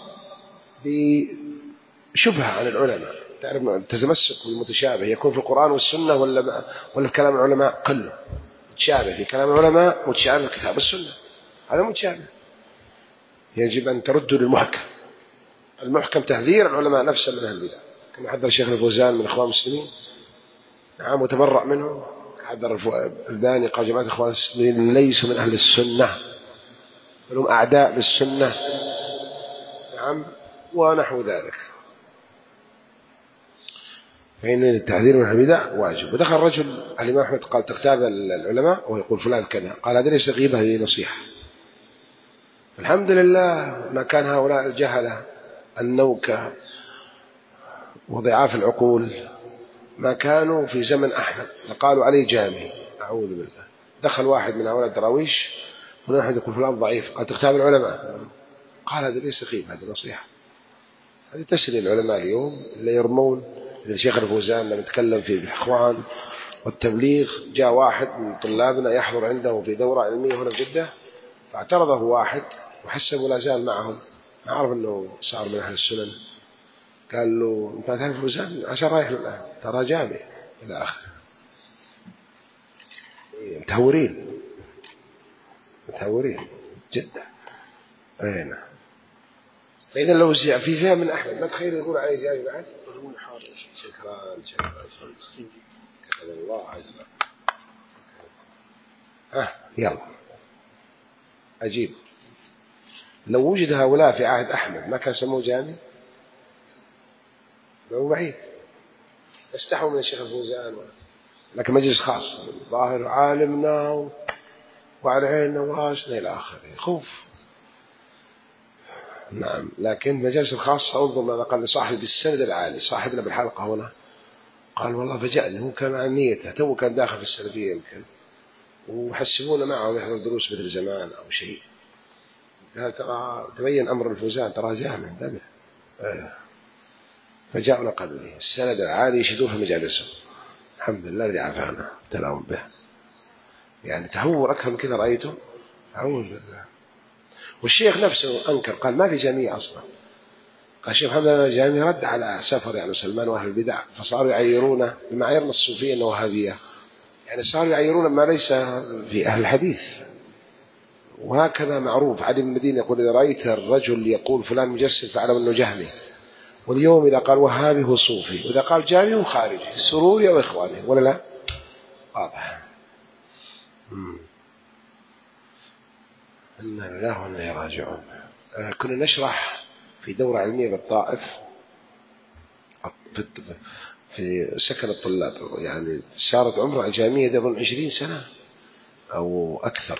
بشبهة عن العلماء. تعرف التمسك بالمتشابه يكون في القرآن والسنة ولا ولا في كلام العلماء؟ كله متشابه في كلام العلماء، متشابه في الكتاب والسنة، هذا متشابه. يجب أن ترد للمحكم. المحكم تحذير العلماء نفسه من أهل البدع، كما حذر الشيخ الفوزان من إخوان المسلمين، نعم وتبرأ منه. حذر الباني قال جماعة إخوان المسلمين ليسوا من أهل السنة بل هم أعداء للسنة، نعم ونحو ذلك. فإن التحذير من البدع واجب. ودخل رجل الإمام أحمد قال تغتاب العلماء ويقول فلان كذا، قال هذا ليس غيبة، هذه نصيحة. الحمد لله ما كان هؤلاء الجهلة النوكة وضعاف العقول ما كانوا في زمن أحمد فقالوا عليه جامي. أعوذ بالله. دخل واحد من أولاد الدراويش هنا أحد يقول فلان ضعيف، قال تغتاب العلماء. قال هذا ليس سقيم، هذا نصيحة. هذه تسري العلماء اليوم اللي يرمون. إذا الشيخ الفوزان لما تكلم في الإخوان والتبليغ جاء واحد من طلابنا يحضر عنده في دورة علمية هنا في جدة، فاعترضه واحد وحسبه لا زال معهم، ما عرف أنه صار من أهل السنن. قال له أنت تعرف الفوزان؟ عشان رايح الآن ترى جامع إلى آخره. متهورين متهورين جدا. أين فإذا لو في زي من أحمد ما تخيل يقول عليه جاي بعد. شكرا شكرا كتب الله عزنا. ها يلا أجيب. لو وجد هؤلاء في عهد أحمد ما كان سموه جامع؟ لو بعيد استحوا من الشيخ الفوزان، لكن مجلس خاص ظاهر عالمنا وعلى عيننا وراسنا إلى آخره خوف. نعم. لكن مجالس الخاصة انظر ماذا قال لصاحب السند العالي صاحبنا بالحلقة هنا، قال والله فجأني هو كان عن نيته تو كان داخل في السلفية يمكن وحسبونا معه يحضر دروس مثل زمان أو شيء. قال ترى تبين أمر الفوزان ترى جامع انتبه. فجاء نقل لي السند العالي يشدوه في مجالسه. الحمد لله الذي عافانا تلاهم به. يعني تهور أكثر من كذا رأيته. أعوذ بالله. والشيخ نفسه أنكر قال ما في جامعة أصلا. قال الشيخ محمد الجامعي رد على سفر يعني سلمان وأهل البدع فصاروا يعيرونه بمعايير الصوفية أنه وهابية، يعني صاروا يعيرون ما ليس في أهل الحديث. وهكذا معروف علي بن المدينة يقول إذا رأيت الرجل يقول فلان مجسد فاعلم أنه جهمي. واليوم إذا قال وهابي هو صوفي، وإذا قال جامعي هو خارجي سروري أو إخواني ولا لا؟ واضح. إنا لله وإنا إليه راجعون. كنا نشرح في دورة علمية بالطائف في سكن الطلاب، يعني صارت عمر الجامعية أظن عشرين سنة أو أكثر.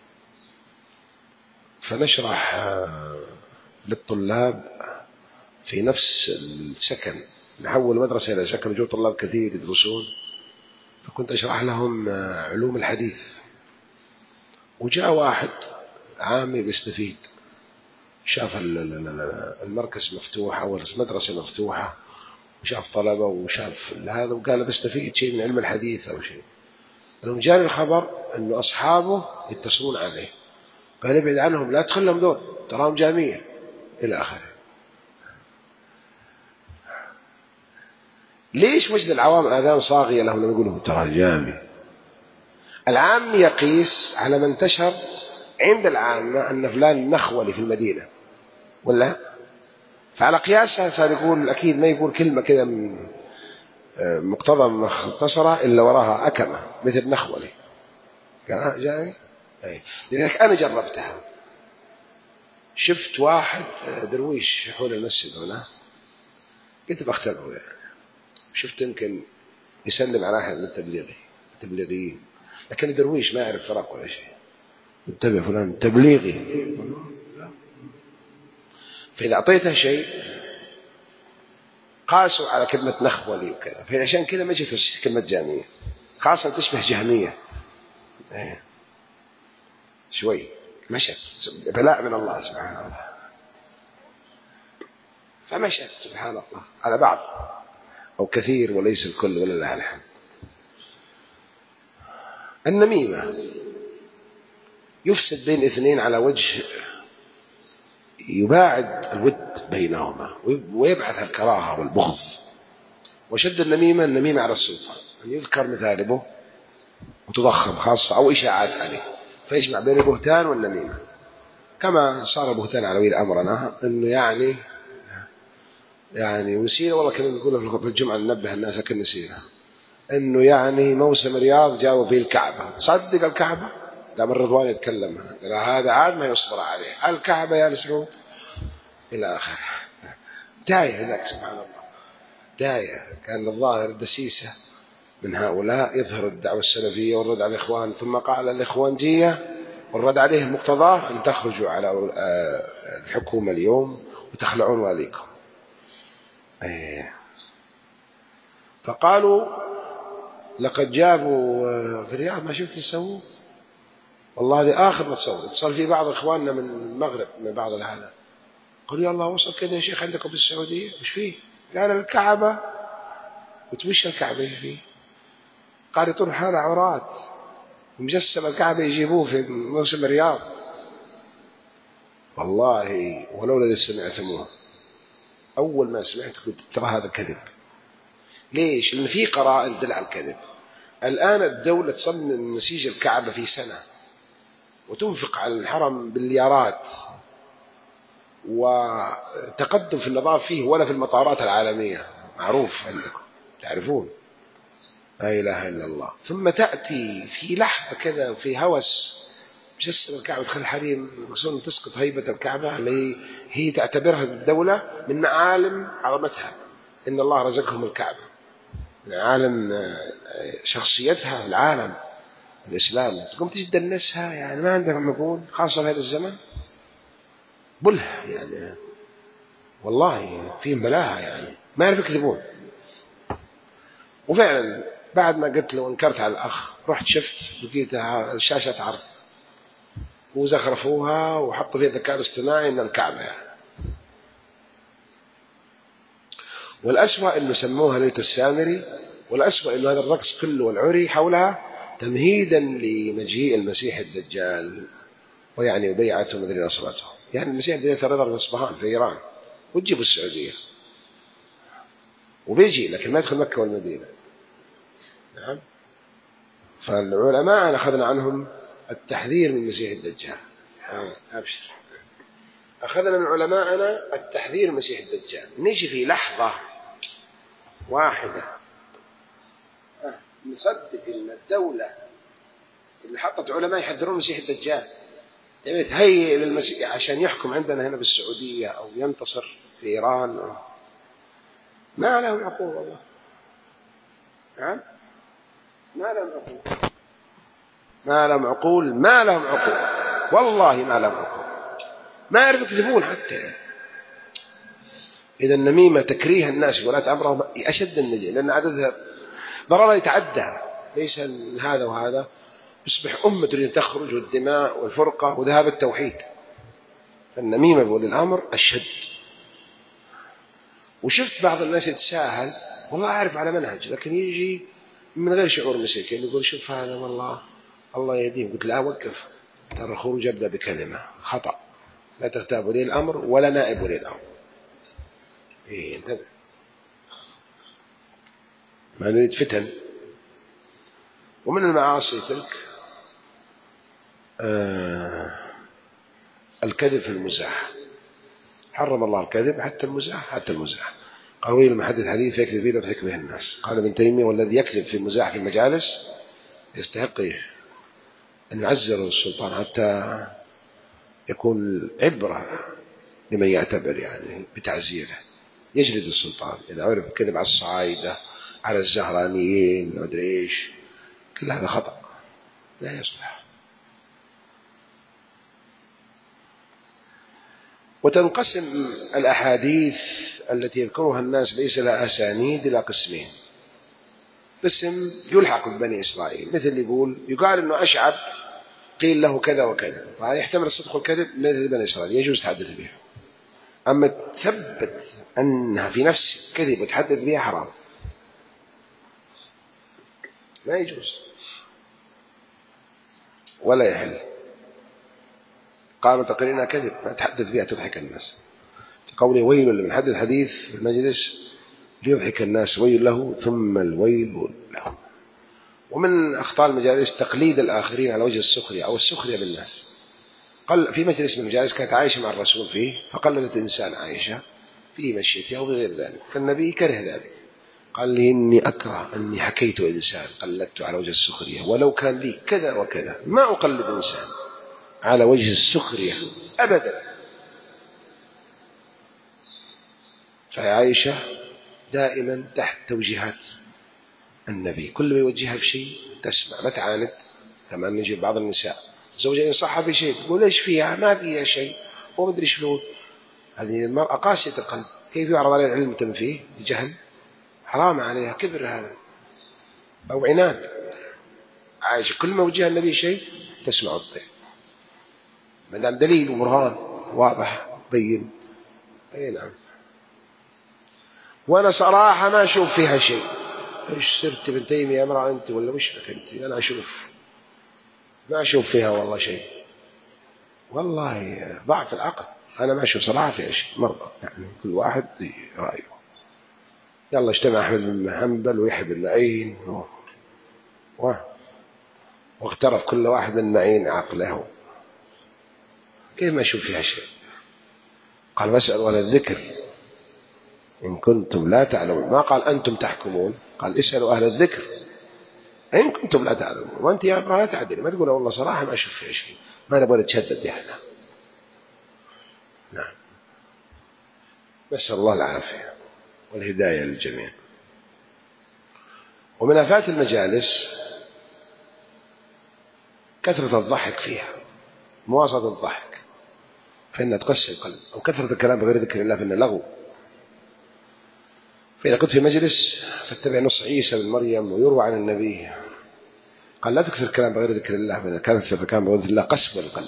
فنشرح للطلاب في نفس السكن، نحول مدرسة إلى سكن جو طلاب كثير يدرسون، فكنت أشرح لهم علوم الحديث. وجاء واحد عامي بيستفيد شاف المركز مفتوح أو المدرسة مفتوحة وشاف طلبة وشاف هذا وقال بستفيد شيء من علم الحديث أو شيء. لما جاني الخبر أنه أصحابه يتصلون عليه قال ابعد عنهم لا تخلهم دول تراهم جامية إلى آخره. ليش وجد العوام آذان صاغية لهم لما يقولوا ترى الجامي؟ العام يقيس على ما انتشر عند العامة أن فلان نخولي في المدينة ولا؟ فعلى قياسها صار يقول أكيد ما يقول كلمة كذا مقتضى مختصرة إلا وراها أكمة مثل نخولي. قال جاي أي. لذلك أنا جربتها. شفت واحد درويش حول المسجد هنا قلت بختبره يعني. شفت يمكن يسلم على أحد من التبليغي التبليغيين، لكن درويش ما يعرف فرق ولا شيء. انتبه فلان تبليغي. فإذا أعطيته شيء قاسوا على كلمة نخولي وكذا، فعشان كذا ما جت كلمة جامية خاصة تشبه جهمية شوي مشت بلاء من الله سبحانه الله، فمشت سبحان الله على بعض أو كثير وليس الكل ولا له الحمد. النميمة يفسد بين اثنين على وجه يباعد الود بينهما ويبعث الكراهة والبغض. وشد النميمة النميمة على السلطان أن يذكر مثالبه وتضخم خاصة أو إشاعات عليه فيجمع بين البهتان والنميمة. كما صار بهتان على ولي أمرنا أنه يعني يعني وسيلة والله كنا نقول في الجمعة ننبه الناس أكل نسيرة أنه يعني موسم الرياض جاءوا فيه الكعبة. صدق الكعبة؟ لما الرضوان يتكلم قال هذا عاد ما يصبر عليه الكعبة يا سعود إلى آخره. داية ذاك سبحان الله داية. كان الظاهر دسيسة من هؤلاء يظهر الدعوة السلفية والرد على الإخوان، ثم قال الإخوانجية والرد عليه مقتضاه أن تخرجوا على الحكومة اليوم وتخلعون واليكم. فقالوا لقد جابوا في الرياض ما شفت يسووا، والله هذه آخر ما تصور. اتصل في بعض إخواننا من المغرب من بعض هذا، قالوا يا الله وصل كذا يا شيخ عندكم بالسعودية وش فيه؟ قال الكعبة. قلت وش الكعبة فيه؟ قال يطول حال عورات ومجسم الكعبة يجيبوه في موسم الرياض. والله ولولا إذا سمعتموه أول ما سمعت قلت ترى هذا كذب. ليش؟ لأن في قرائن تدل على الكذب. الآن الدولة تصمم نسيج الكعبة في سنة وتنفق على الحرم بالمليارات، وتقدم في النظافة فيه ولا في المطارات العالمية معروف عندكم تعرفون، لا إله إلا الله. ثم تأتي في لحظة كذا وفي هوس مجسم الكعبة تخلي حريم رسول تسقط هيبة الكعبة اللي هي تعتبرها الدولة من معالم عظمتها، إن الله رزقهم الكعبة من عالم شخصيتها في العالم الإسلام. تقوم تجد النسها يعني ما عندهم نقول خاصة في هذا الزمن بلها يعني، والله فيهم بلاها يعني ما يعرف يكذبون. وفعلا بعد ما قلت له انكرت على الأخ رحت شفت لقيتها شاشة عرض وزخرفوها وحطوا فيها الذكاء الاصطناعي من الكعبة يعني. والأسوأ إنه سموها ليلة السامري، والأسوأ إنه هذا الرقص كله والعري حولها تمهيدا لمجيء المسيح الدجال ويعني وبيعته مدري نصرته. يعني المسيح الدجال ترى في إصفهان في إيران وتجيبوا السعودية وبيجي لكن ما يدخل مكة والمدينة. نعم. فالعلماء أخذنا عنهم التحذير من المسيح الدجال. آه. أبشر أخذنا من علماءنا التحذير من المسيح الدجال. نيجي في لحظة واحدة آه. نصدق إن الدولة اللي حطت علماء يحذرون المسيح الدجال يعني تهيئ للمسيح عشان يحكم عندنا هنا بالسعودية أو ينتصر في إيران أو... ما لهم عقول والله. نعم ما لهم عقول ما لهم عقول ما لهم عقول والله ما لهم عقول، ما يعرفوا يكذبون حتى. إذا النميمة تكريه الناس ولا أمرهم أشد النجاة لأن عددها ضرر يتعدى ليس هذا وهذا يصبح أمة تريد تخرج والدماء والفرقة وذهاب التوحيد. فالنميمة بقول الأمر أشد. وشفت بعض الناس يتساهل والله أعرف على منهج لكن يجي من غير شعور مسكين يقول شوف هذا والله الله يهديه. قلت لا وقف ترى الخروج يبدأ بكلمة خطأ لا تغتاب ولي الأمر ولا نائب ولي الأمر. إيه انتبه ما نريد فتن. ومن المعاصي تلك آه الكذب في المزاح. حرم الله الكذب حتى المزاح حتى المزاح. قوي المحدث حديث يكذب فيه ويضحك به الناس. قال ابن تيمية والذي يكذب في المزاح في المجالس يستحق أن يعزر السلطان حتى يكون عبرة لمن يعتبر يعني بتعزيره. يجلد السلطان إذا عرف كذب على الصعايدة على الزهرانيين ما أدري إيش كل هذا خطأ لا يصلح. وتنقسم الأحاديث التي يذكرها الناس ليس لها أسانيد إلى قسمين. قسم يلحق ببني إسرائيل مثل اللي يقول يقال أنه أشعب قيل له كذا وكذا فيحتمل الصدق والكذب مثل بني إسرائيل يجوز تحدث بها. أما تثبت أنها في نفس كذب وتحدث بها حرام لا يجوز ولا يحل. قالوا تقرينها كذب ما تحدث بها تضحك الناس. قولي ويل لمن حدث حديث في المجلس ليضحك الناس ويل له ثم الويل له. ومن أخطاء المجالس تقليد الآخرين على وجه السخرية أو السخرية بالناس. قال في مجلس من المجالس كانت عائشة مع الرسول فيه فقلدت إنسان عائشة في مشيتها أو غير ذلك فالنبي كره ذلك قال لي إني أكره أني حكيت إنسان قلدته على وجه السخرية ولو كان لي كذا وكذا ما أقلد إنسان على وجه السخرية أبدا. فعائشة دائما تحت توجيهات النبي كل ما يوجهها بشيء تسمع ما تعاند. كما نجي بعض النساء زوجها ينصحها بشيء تقول ليش فيها ما فيها شيء وما أدري شلون. هذه المرأة قاسية القلب كيف يعرض عليها العلم تم فيه بجهل حرام عليها، كبر هذا أو عناد. عائشة كل ما وجه النبي شيء تسمع الضيف، ما دام دليل وبرهان واضح بين. أي نعم. وأنا صراحة ما أشوف فيها شيء. إيش صرت ابن تيمية امرأة أنت ولا وشك أنت؟ أنا أشوف ما أشوف فيها والله شيء، والله ضعف العقل. أنا ما أشوف صراحة فيها شيء مرة، يعني كل واحد رأيه. يلا اجتمع أحمد بن حنبل ويحيى بن معين و... واغترف كل واحد من معين عقله، كيف ما أشوف فيها شيء؟ قال واسألوا أهل الذكر إن كنتم لا تعلمون، ما قال أنتم تحكمون، قال اسألوا أهل الذكر إن كنتم لا تعلمون. وأنت يا أبرا لا تعدل، ما تقول والله صراحة ما أشوف فيها شيء، ما نبغى نتشدد يعني. نعم. نسأل الله العافية والهداية للجميع. ومن آفات المجالس كثرة الضحك فيها، مواصلة الضحك فإنها تقسي القلب، أو كثرة الكلام بغير ذكر الله فإنه لغو. فإذا كنت في مجلس فاتبع نص عيسى بن مريم ويروى عن النبي قال لا تكثر الكلام بغير ذكر الله، فإذا كانت الكلام بغير ذكر الله قسوة القلب.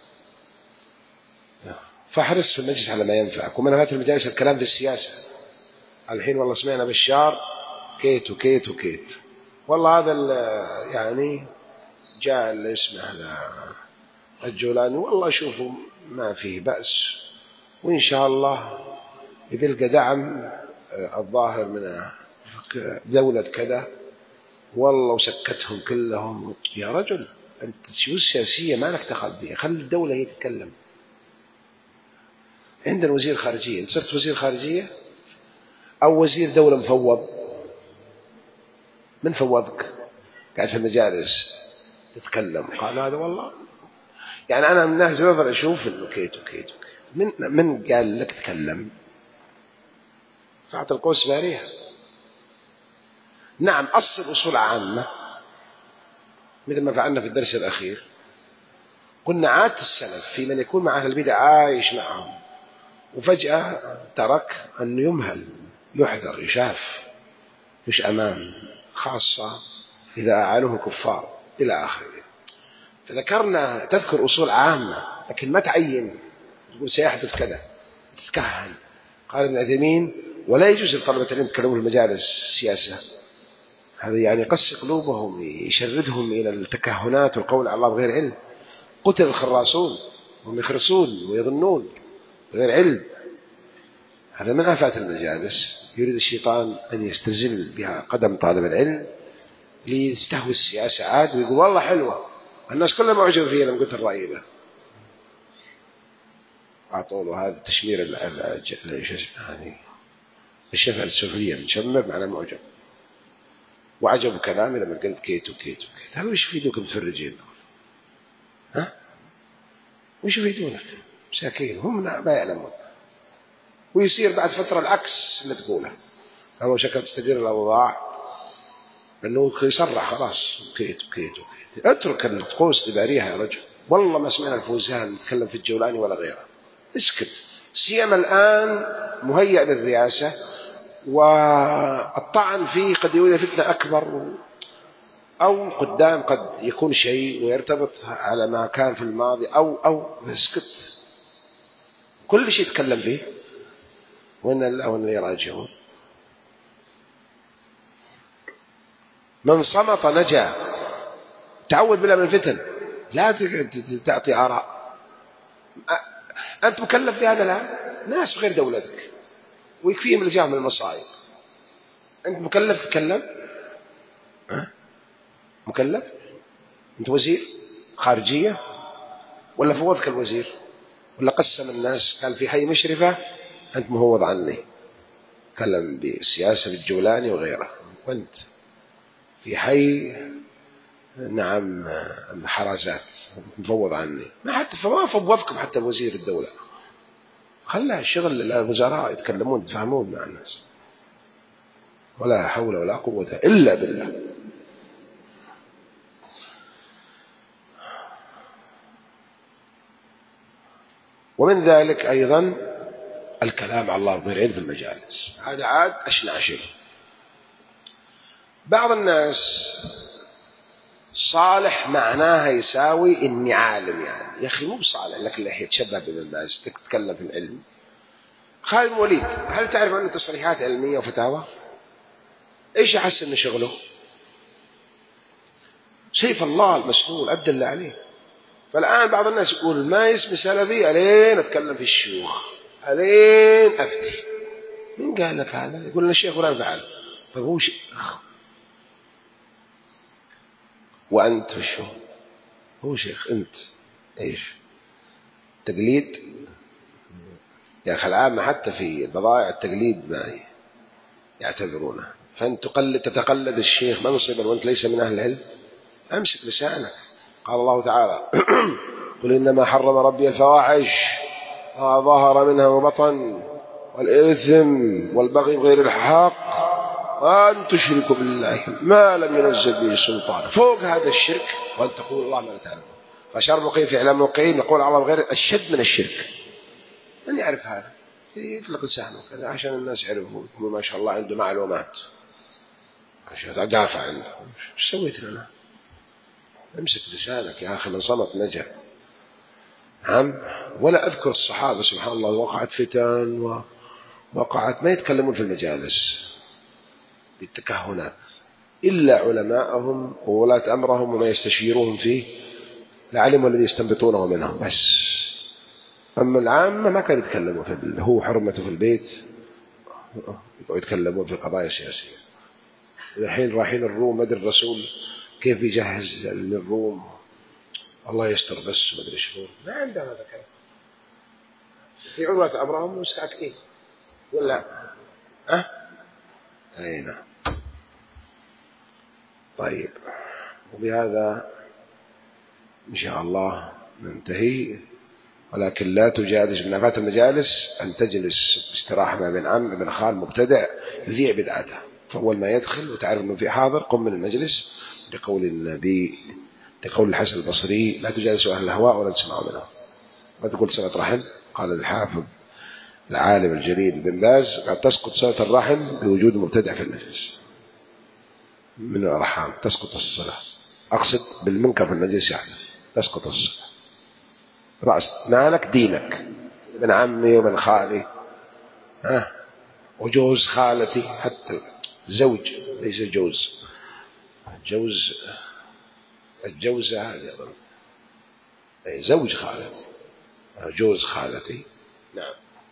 فاحرص في المجلس على ما ينفعك. ومن آفات المجالس الكلام في السياسة. الحين والله سمعنا بشار كيت وكيت وكيت، والله هذا يعني جاء اللي اسمه هذا الجولاني، والله شوفوا ما فيه بأس، وإن شاء الله يبلغ دعم الظاهر من دولة كذا، والله وسكتهم كلهم. يا رجل أنت شو السياسية ما لك دخل بها، خلي الدولة هي تتكلم. عندنا وزير خارجية، أنت صرت وزير خارجية أو وزير دولة مفوض، من فوضك؟ قاعد في المجالس تتكلم. قال هذا والله يعني أنا من ناس نظر أشوف إنه كيت وكيت وكيت. من من قال لك تكلم؟ فاعطي القوس باريها. نعم أصل أصول عامة مثل ما فعلنا في الدرس الأخير. قلنا عادة السلف في من يكون مع أهل البدع عايش معهم وفجأة ترك أنه يمهل، يحذر، يشاف، مش أمام، خاصة إذا أعانوه الكفار إلى آخره. فذكرنا تذكر أصول عامة لكن ما تعين، تقول سيحدث كذا، تتكهن. قال ابن عثيمين ولا يجوز لطلبة العلم يتكلمون في المجالس السياسة، هذا يعني يقسي قلوبهم، يشردهم إلى التكهنات والقول على الله بغير علم. قتل الخراصون هم يخرصون ويظنون بغير علم. هذا من آفات المجالس. يريد الشيطان أن يستزل بها قدم طالب العلم ليستهوي السياسة عاد ويقول والله حلوة، الناس كلها معجبة فيها لما قلت الرأي ذا. أعطوا له هذا تشمير الشفة السفلية، مشمر معناه معجب، وعجب كلامي لما قلت كيت وكيت وكيت. هذا وش يفيدوك متفرجين؟ ها؟ وش يفيدونك؟ مساكين هم ما يعلمون. ويصير بعد فترة العكس اللي تقوله، هو شكل تستدير الأوضاع لأنه يصرح خلاص كيت وكيت وكيت. اترك القوس تباريها يا رجل، والله ما سمعنا الفوزان يتكلم في الجولاني ولا غيره. اسكت. سيما الآن مهيئ للرئاسة والطعن فيه قد يكون فتنة أكبر، أو قدام قد يكون شيء ويرتبط على ما كان في الماضي، أو أو اسكت. كل شيء يتكلم فيه وإن الله وإن يراجعون. من صمت نجا. تعود بالله من الفتن، لا تعطي آراء. أنت مكلف بهذا الآن، ناس غير دولتك ويكفيهم الجاه من المصائب، أنت مكلف تتكلم؟ أه؟ مكلف؟ أنت وزير خارجية ولا فوضك الوزير ولا قسم الناس قال في حي مشرفة أنت مهوض عني، تكلم بالسياسة بالجولاني وغيره، وأنت في حي نعم حراسات مفوض عني، ما حتى فما فوضكم حتى وزير الدولة. خلى الشغل الوزراء يتكلمون يتفاهمون مع الناس. ولا حول ولا قوة إلا بالله. ومن ذلك أيضا الكلام على الله بغير علم في المجالس، هذا عاد أشنع شيء. بعض الناس صالح معناها يساوي إني عالم، يعني يا أخي مو بصالح لك اللي يتشبه بابن باز تتكلم في العلم. خالد بن وليد هل تعرف أنه تصريحات علمية وفتاوى؟ إيش أحس إنه شغله؟ سيف الله المسلول أدى الله عليه. فالآن بعض الناس يقول ما اسمي سلفي ألين أتكلم في الشيوخ ألين أفتي. من قال لك هذا؟ يقول لنا الشيخ فلان فعل. طيب هو شيخ وأنت شو؟ هو شيخ أنت إيش؟ تقليد يا أخي العامة حتى في بضائع التقليد ما يعتبرونه. فأنت تقلد تتقلد الشيخ منصبا وأنت ليس من أهل العلم. أمسك لسانك. قال الله تعالى قل إنما حرم ربي الفواحش ما ظهر منها وبطن والإثم والبغي بغير الحق وأن تشركوا بالله ما لم ينزل به سلطان. فوق هذا الشرك وأن تقول الله ما لا تعلم. فشر مقيم في إعلام مقيم يقول على الله غير الشد من الشرك. من يعرف هذا يطلق لسانه كذا عشان الناس يعرفوا ما شاء الله عنده معلومات عشان أدافع عنه. ايش سويت لنا؟ امسك لسانك يا أخي، من صمت نجا. نعم. ولا أذكر الصحابة سبحان الله وقعت فتن ووقعت ما يتكلمون في المجالس بالتكهنات إلا علماءهم وولاة أمرهم وما يستشيرون فيه لعلموا الذي يستنبطونه منهم بس. أما العامة ما كانوا يتكلموا في هو حرمته في البيت، يتكلمون في قضايا سياسية. الحين رايحين الروم مدري الرسول كيف يجهز للروم الله يستر بس ما أدري شنو. ما عندنا هذا الكلام. في عروة أمرهم مستعكين ولا أه؟ أي نعم. طيب وبهذا إن شاء الله ننتهي. ولكن لا تجالس من آفات المجالس أن تجلس باستراحة مع ابن عم ابن خال مبتدع يذيع بدعته. فأول ما يدخل وتعرف أنه في حاضر قم من المجلس لقول النبي لقول الحسن البصري لا تجالسوا أهل الهواء ولا تسمعوا منهم. ما تقول صلة رحم. قال الحافظ العالم الجليل بن باز قال تسقط صلة الرحم بوجود مبتدع في المجلس. من الأرحام تسقط الصلاة. أقصد بالمنكر في المجلس يعني تسقط الصلاة. رأس مالك دينك ابن عمي وابن خالي ها وجوز خالتي حتى زوج ليس جوز جوز الجوزة هذه أظن زوج خالتي جوز خالتي. نعم.